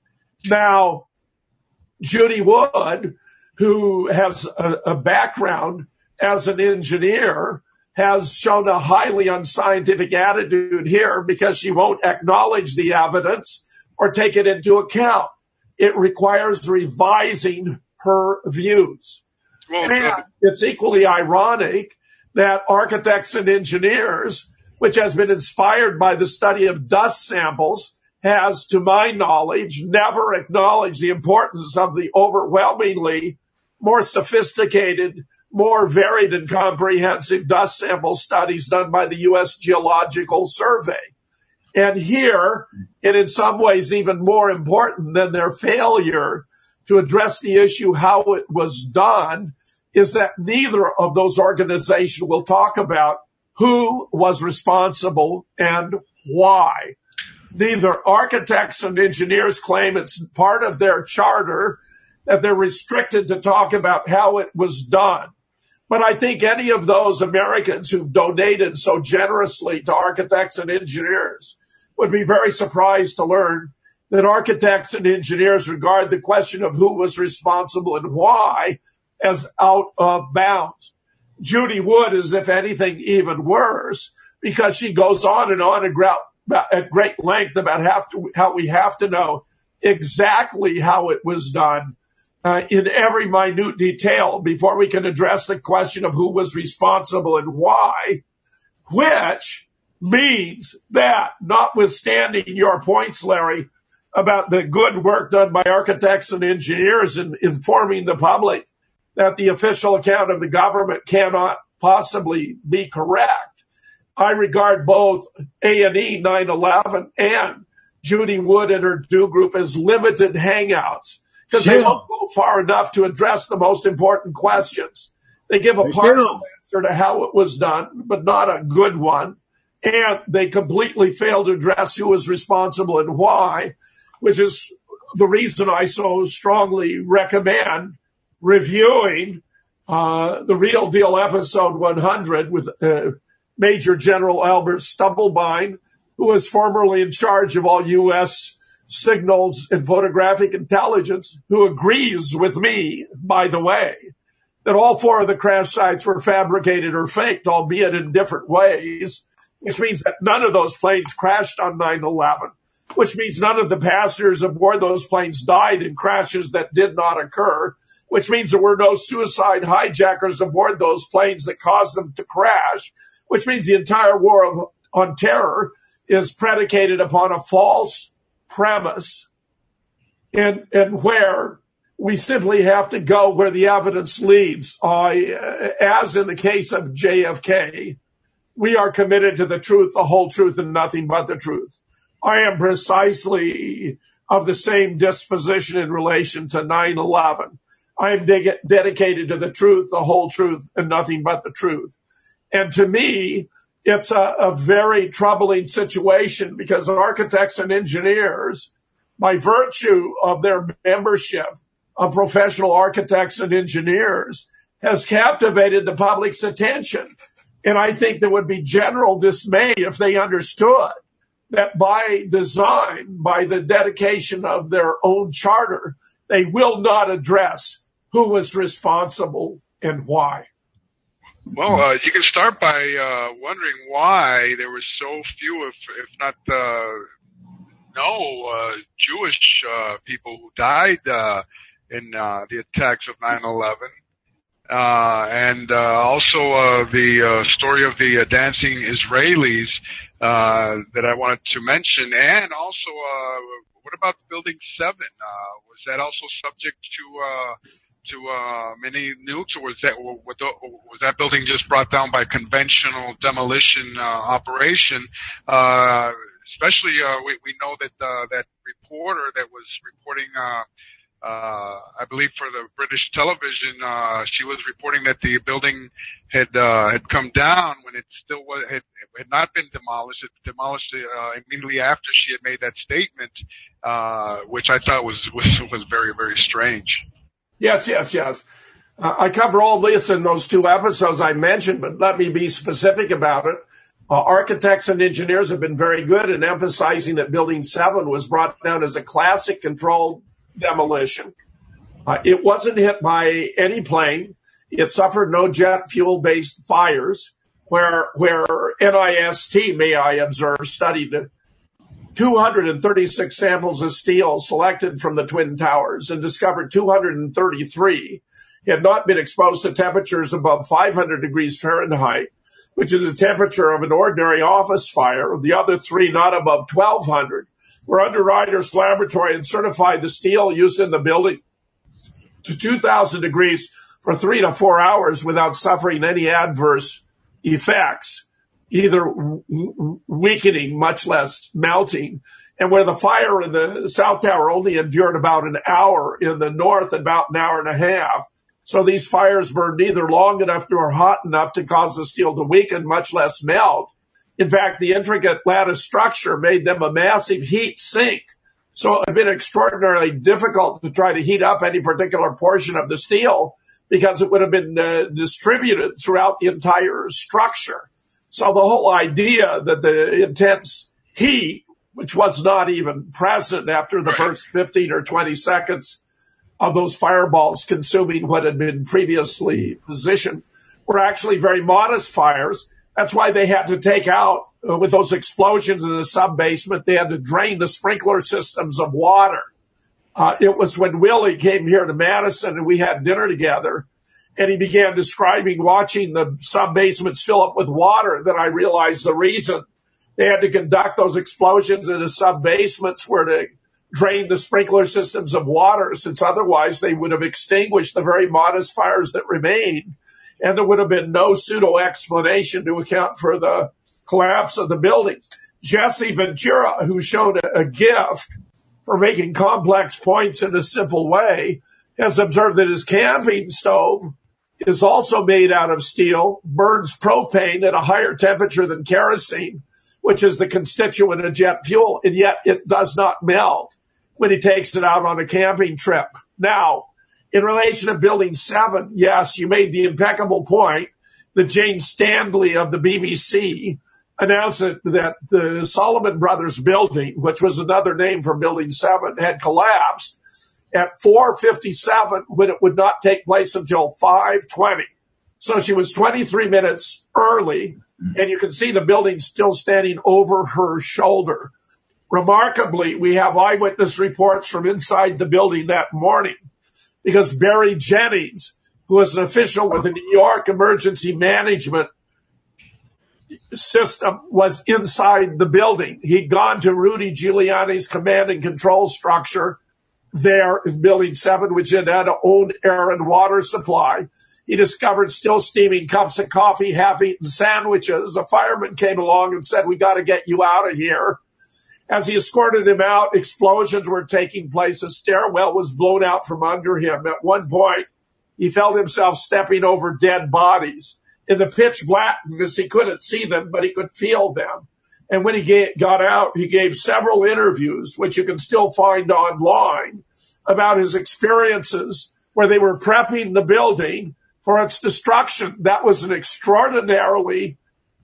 Now, Judy Wood, who has a background as an engineer, has shown a highly unscientific attitude here because she won't acknowledge the evidence or take it into account. It requires revising her views. Well, and it's equally ironic that architects and engineers, which has been inspired by the study of dust samples, has, to my knowledge, never acknowledged the importance of the overwhelmingly more sophisticated, more varied and comprehensive dust sample studies done by the U.S. Geological Survey. And here, and in some ways even more important than their failure to address the issue how it was done, is that neither of those organizations will talk about who was responsible and why. Neither architects and engineers claim it's part of their charter that they're restricted to talk about how it was done. But I think any of those Americans who've donated so generously to architects and engineers would be very surprised to learn that architects and engineers regard the question of who was responsible and why as out of bounds. Judy Wood is, if anything, even worse, because she goes on at great length about how we have to know exactly how it was done in every minute detail before we can address the question of who was responsible and why, which means that, notwithstanding your points, Larry, about the good work done by architects and engineers in informing the public that the official account of the government cannot possibly be correct, I regard both A&E 9/11 and Judy Wood and her do group as limited hangouts because they won't go far enough to address the most important questions. They give a partial answer to how it was done, but not a good one. And they completely fail to address who was responsible and why, which is the reason I so strongly recommend reviewing the Real Deal episode 100 with Major General Albert Stubblebine, who was formerly in charge of all U.S. signals and photographic intelligence, who agrees with me, by the way, that all 4 of the crash sites were fabricated or faked, albeit in different ways, which means that none of those planes crashed on 9/11, which means none of the passengers aboard those planes died in crashes that did not occur, which means there were no suicide hijackers aboard those planes that caused them to crash, which means the entire war on terror is predicated upon a false premise and where we simply have to go where the evidence leads. As in the case of JFK, we are committed to the truth, the whole truth, and nothing but the truth. I am precisely of the same disposition in relation to 9/11. I am dedicated to the truth, the whole truth, and nothing but the truth. And to me, it's a very troubling situation because architects and engineers, by virtue of their membership of professional architects and engineers, has captivated the public's attention. And I think there would be general dismay if they understood that by design, by the dedication of their own charter, they will not address who was responsible and why. Well, you can start by wondering why there were so few, if not no Jewish people who died in the attacks of 9/11. And also the story of the dancing Israelis that I wanted to mention. And also, what about Building 7? Was that also subject to many nukes, or was that building just brought down by conventional demolition operation? Especially, we know that that reporter that was reporting, I believe for the British television, she was reporting that the building had come down when it still had not been demolished. It demolished immediately after she had made that statement, which I thought was very, very strange. Yes. I cover all this in those 2 episodes I mentioned, but let me be specific about it. Architects and engineers have been very good in emphasizing that Building 7 was brought down as a classic controlled demolition. It wasn't hit by any plane. It suffered no jet fuel-based fires, where NIST, may I observe, studied 236 samples of steel selected from the Twin Towers and discovered 233 had not been exposed to temperatures above 500 degrees Fahrenheit, which is the temperature of an ordinary office fire. The other 3 not above 1,200. Were under Ryder's laboratory and certified the steel used in the building to 2,000 degrees for 3 to 4 hours without suffering any adverse effects, either weakening, much less melting. And where the fire in the South Tower only endured about an hour, in the North about an hour and a half. So these fires burned neither long enough nor hot enough to cause the steel to weaken, much less melt. In fact, the intricate lattice structure made them a massive heat sink. So it had been extraordinarily difficult to try to heat up any particular portion of the steel because it would have been distributed throughout the entire structure. So the whole idea that the intense heat which was not even present after the first 15 or 20 seconds of those fireballs consuming what had been previously positioned, were actually very modest fires. That's why they had to take out, with those explosions in the sub-basement, they had to drain the sprinkler systems of water. It was when Willie came here to Madison and we had dinner together, and he began describing watching the sub-basements fill up with water, that I realized the reason they had to conduct those explosions in the sub-basements were to drain the sprinkler systems of water, since otherwise they would have extinguished the very modest fires that remained, and there would have been no pseudo-explanation to account for the collapse of the buildings. Jesse Ventura, who showed a gift for making complex points in a simple way, has observed that his camping stove is also made out of steel, burns propane at a higher temperature than kerosene, which is the constituent of jet fuel, and yet it does not melt when he takes it out on a camping trip. Now, in relation to Building 7, yes, you made the impeccable point that Jane Stanley of the BBC announced that the Solomon Brothers building, which was another name for Building 7, had collapsed at 4:57 when it would not take place until 5:20. So she was 23 minutes early, and you can see the building still standing over her shoulder. Remarkably, we have eyewitness reports from inside the building that morning, because Barry Jennings, who was an official with the New York Emergency Management System, was inside the building. He'd gone to Rudy Giuliani's command and control structure there in Building 7, which had an own air and water supply. He discovered still steaming cups of coffee, half-eaten sandwiches. A fireman came along and said, "We got to get you out of here." As he escorted him out, explosions were taking place. A stairwell was blown out from under him. At one point, he felt himself stepping over dead bodies. In the pitch blackness, he couldn't see them, but he could feel them. And when he got out, he gave several interviews, which you can still find online, about his experiences where they were prepping the building for its destruction. That was an extraordinarily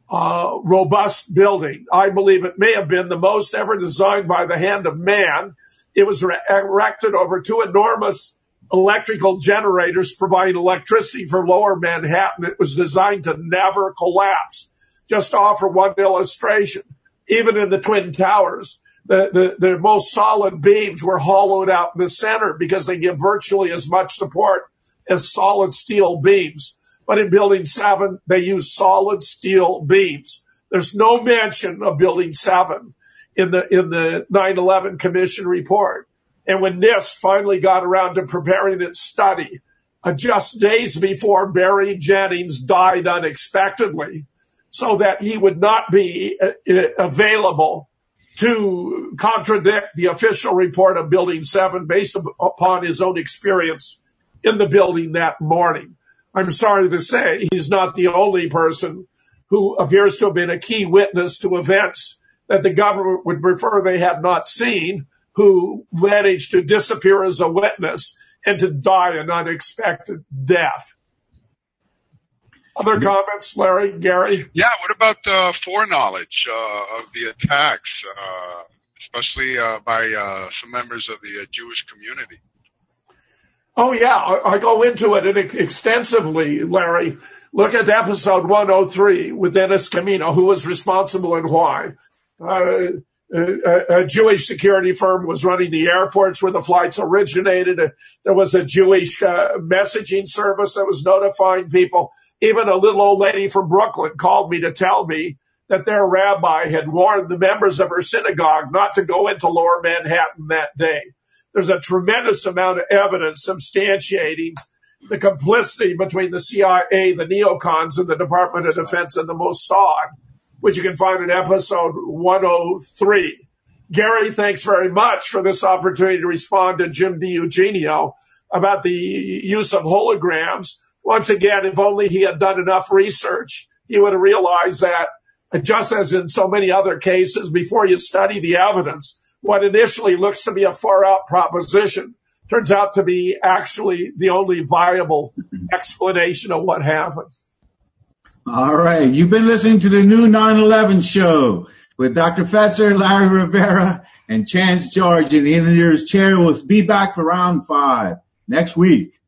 robust building. I believe it may have been the most ever designed by the hand of man. It was erected over two enormous electrical generators providing electricity for lower Manhattan. It was designed to never collapse. Just to offer one illustration, even in the Twin Towers, the most solid beams were hollowed out in the center because they give virtually as much support as solid steel beams. But in Building 7, they use solid steel beams. There's no mention of Building 7 in the 9/11 Commission report. And when NIST finally got around to preparing its study, just days before Barry Jennings died unexpectedly, so that he would not be available to contradict the official report of Building 7 based upon his own experience in the building that morning. I'm sorry to say he's not the only person who appears to have been a key witness to events that the government would prefer they had not seen, who managed to disappear as a witness and to die an unexpected death. Other comments, Larry, Gary? Yeah, what about foreknowledge of the attacks, especially by some members of the Jewish community? Oh, yeah, I go into it extensively, Larry. Look at episode 103 with Dennis Camino, who was responsible and why. A Jewish security firm was running the airports where the flights originated. There was a Jewish messaging service that was notifying people. Even a little old lady from Brooklyn called me to tell me that their rabbi had warned the members of her synagogue not to go into Lower Manhattan that day. There's a tremendous amount of evidence substantiating the complicity between the CIA, the neocons, and the Department of Defense and the Mossad, which you can find in episode 103. Gary, thanks very much for this opportunity to respond to Jim DiEugenio about the use of holograms. Once again, if only he had done enough research, he would have realized that, just as in so many other cases, before you study the evidence, what initially looks to be a far-out proposition turns out to be actually the only viable explanation of what happened. All right. You've been listening to the new 9/11 show with Dr. Fetzer, Larry Rivera, and Chance George in the editor's chair. We'll be back for round 5 next week.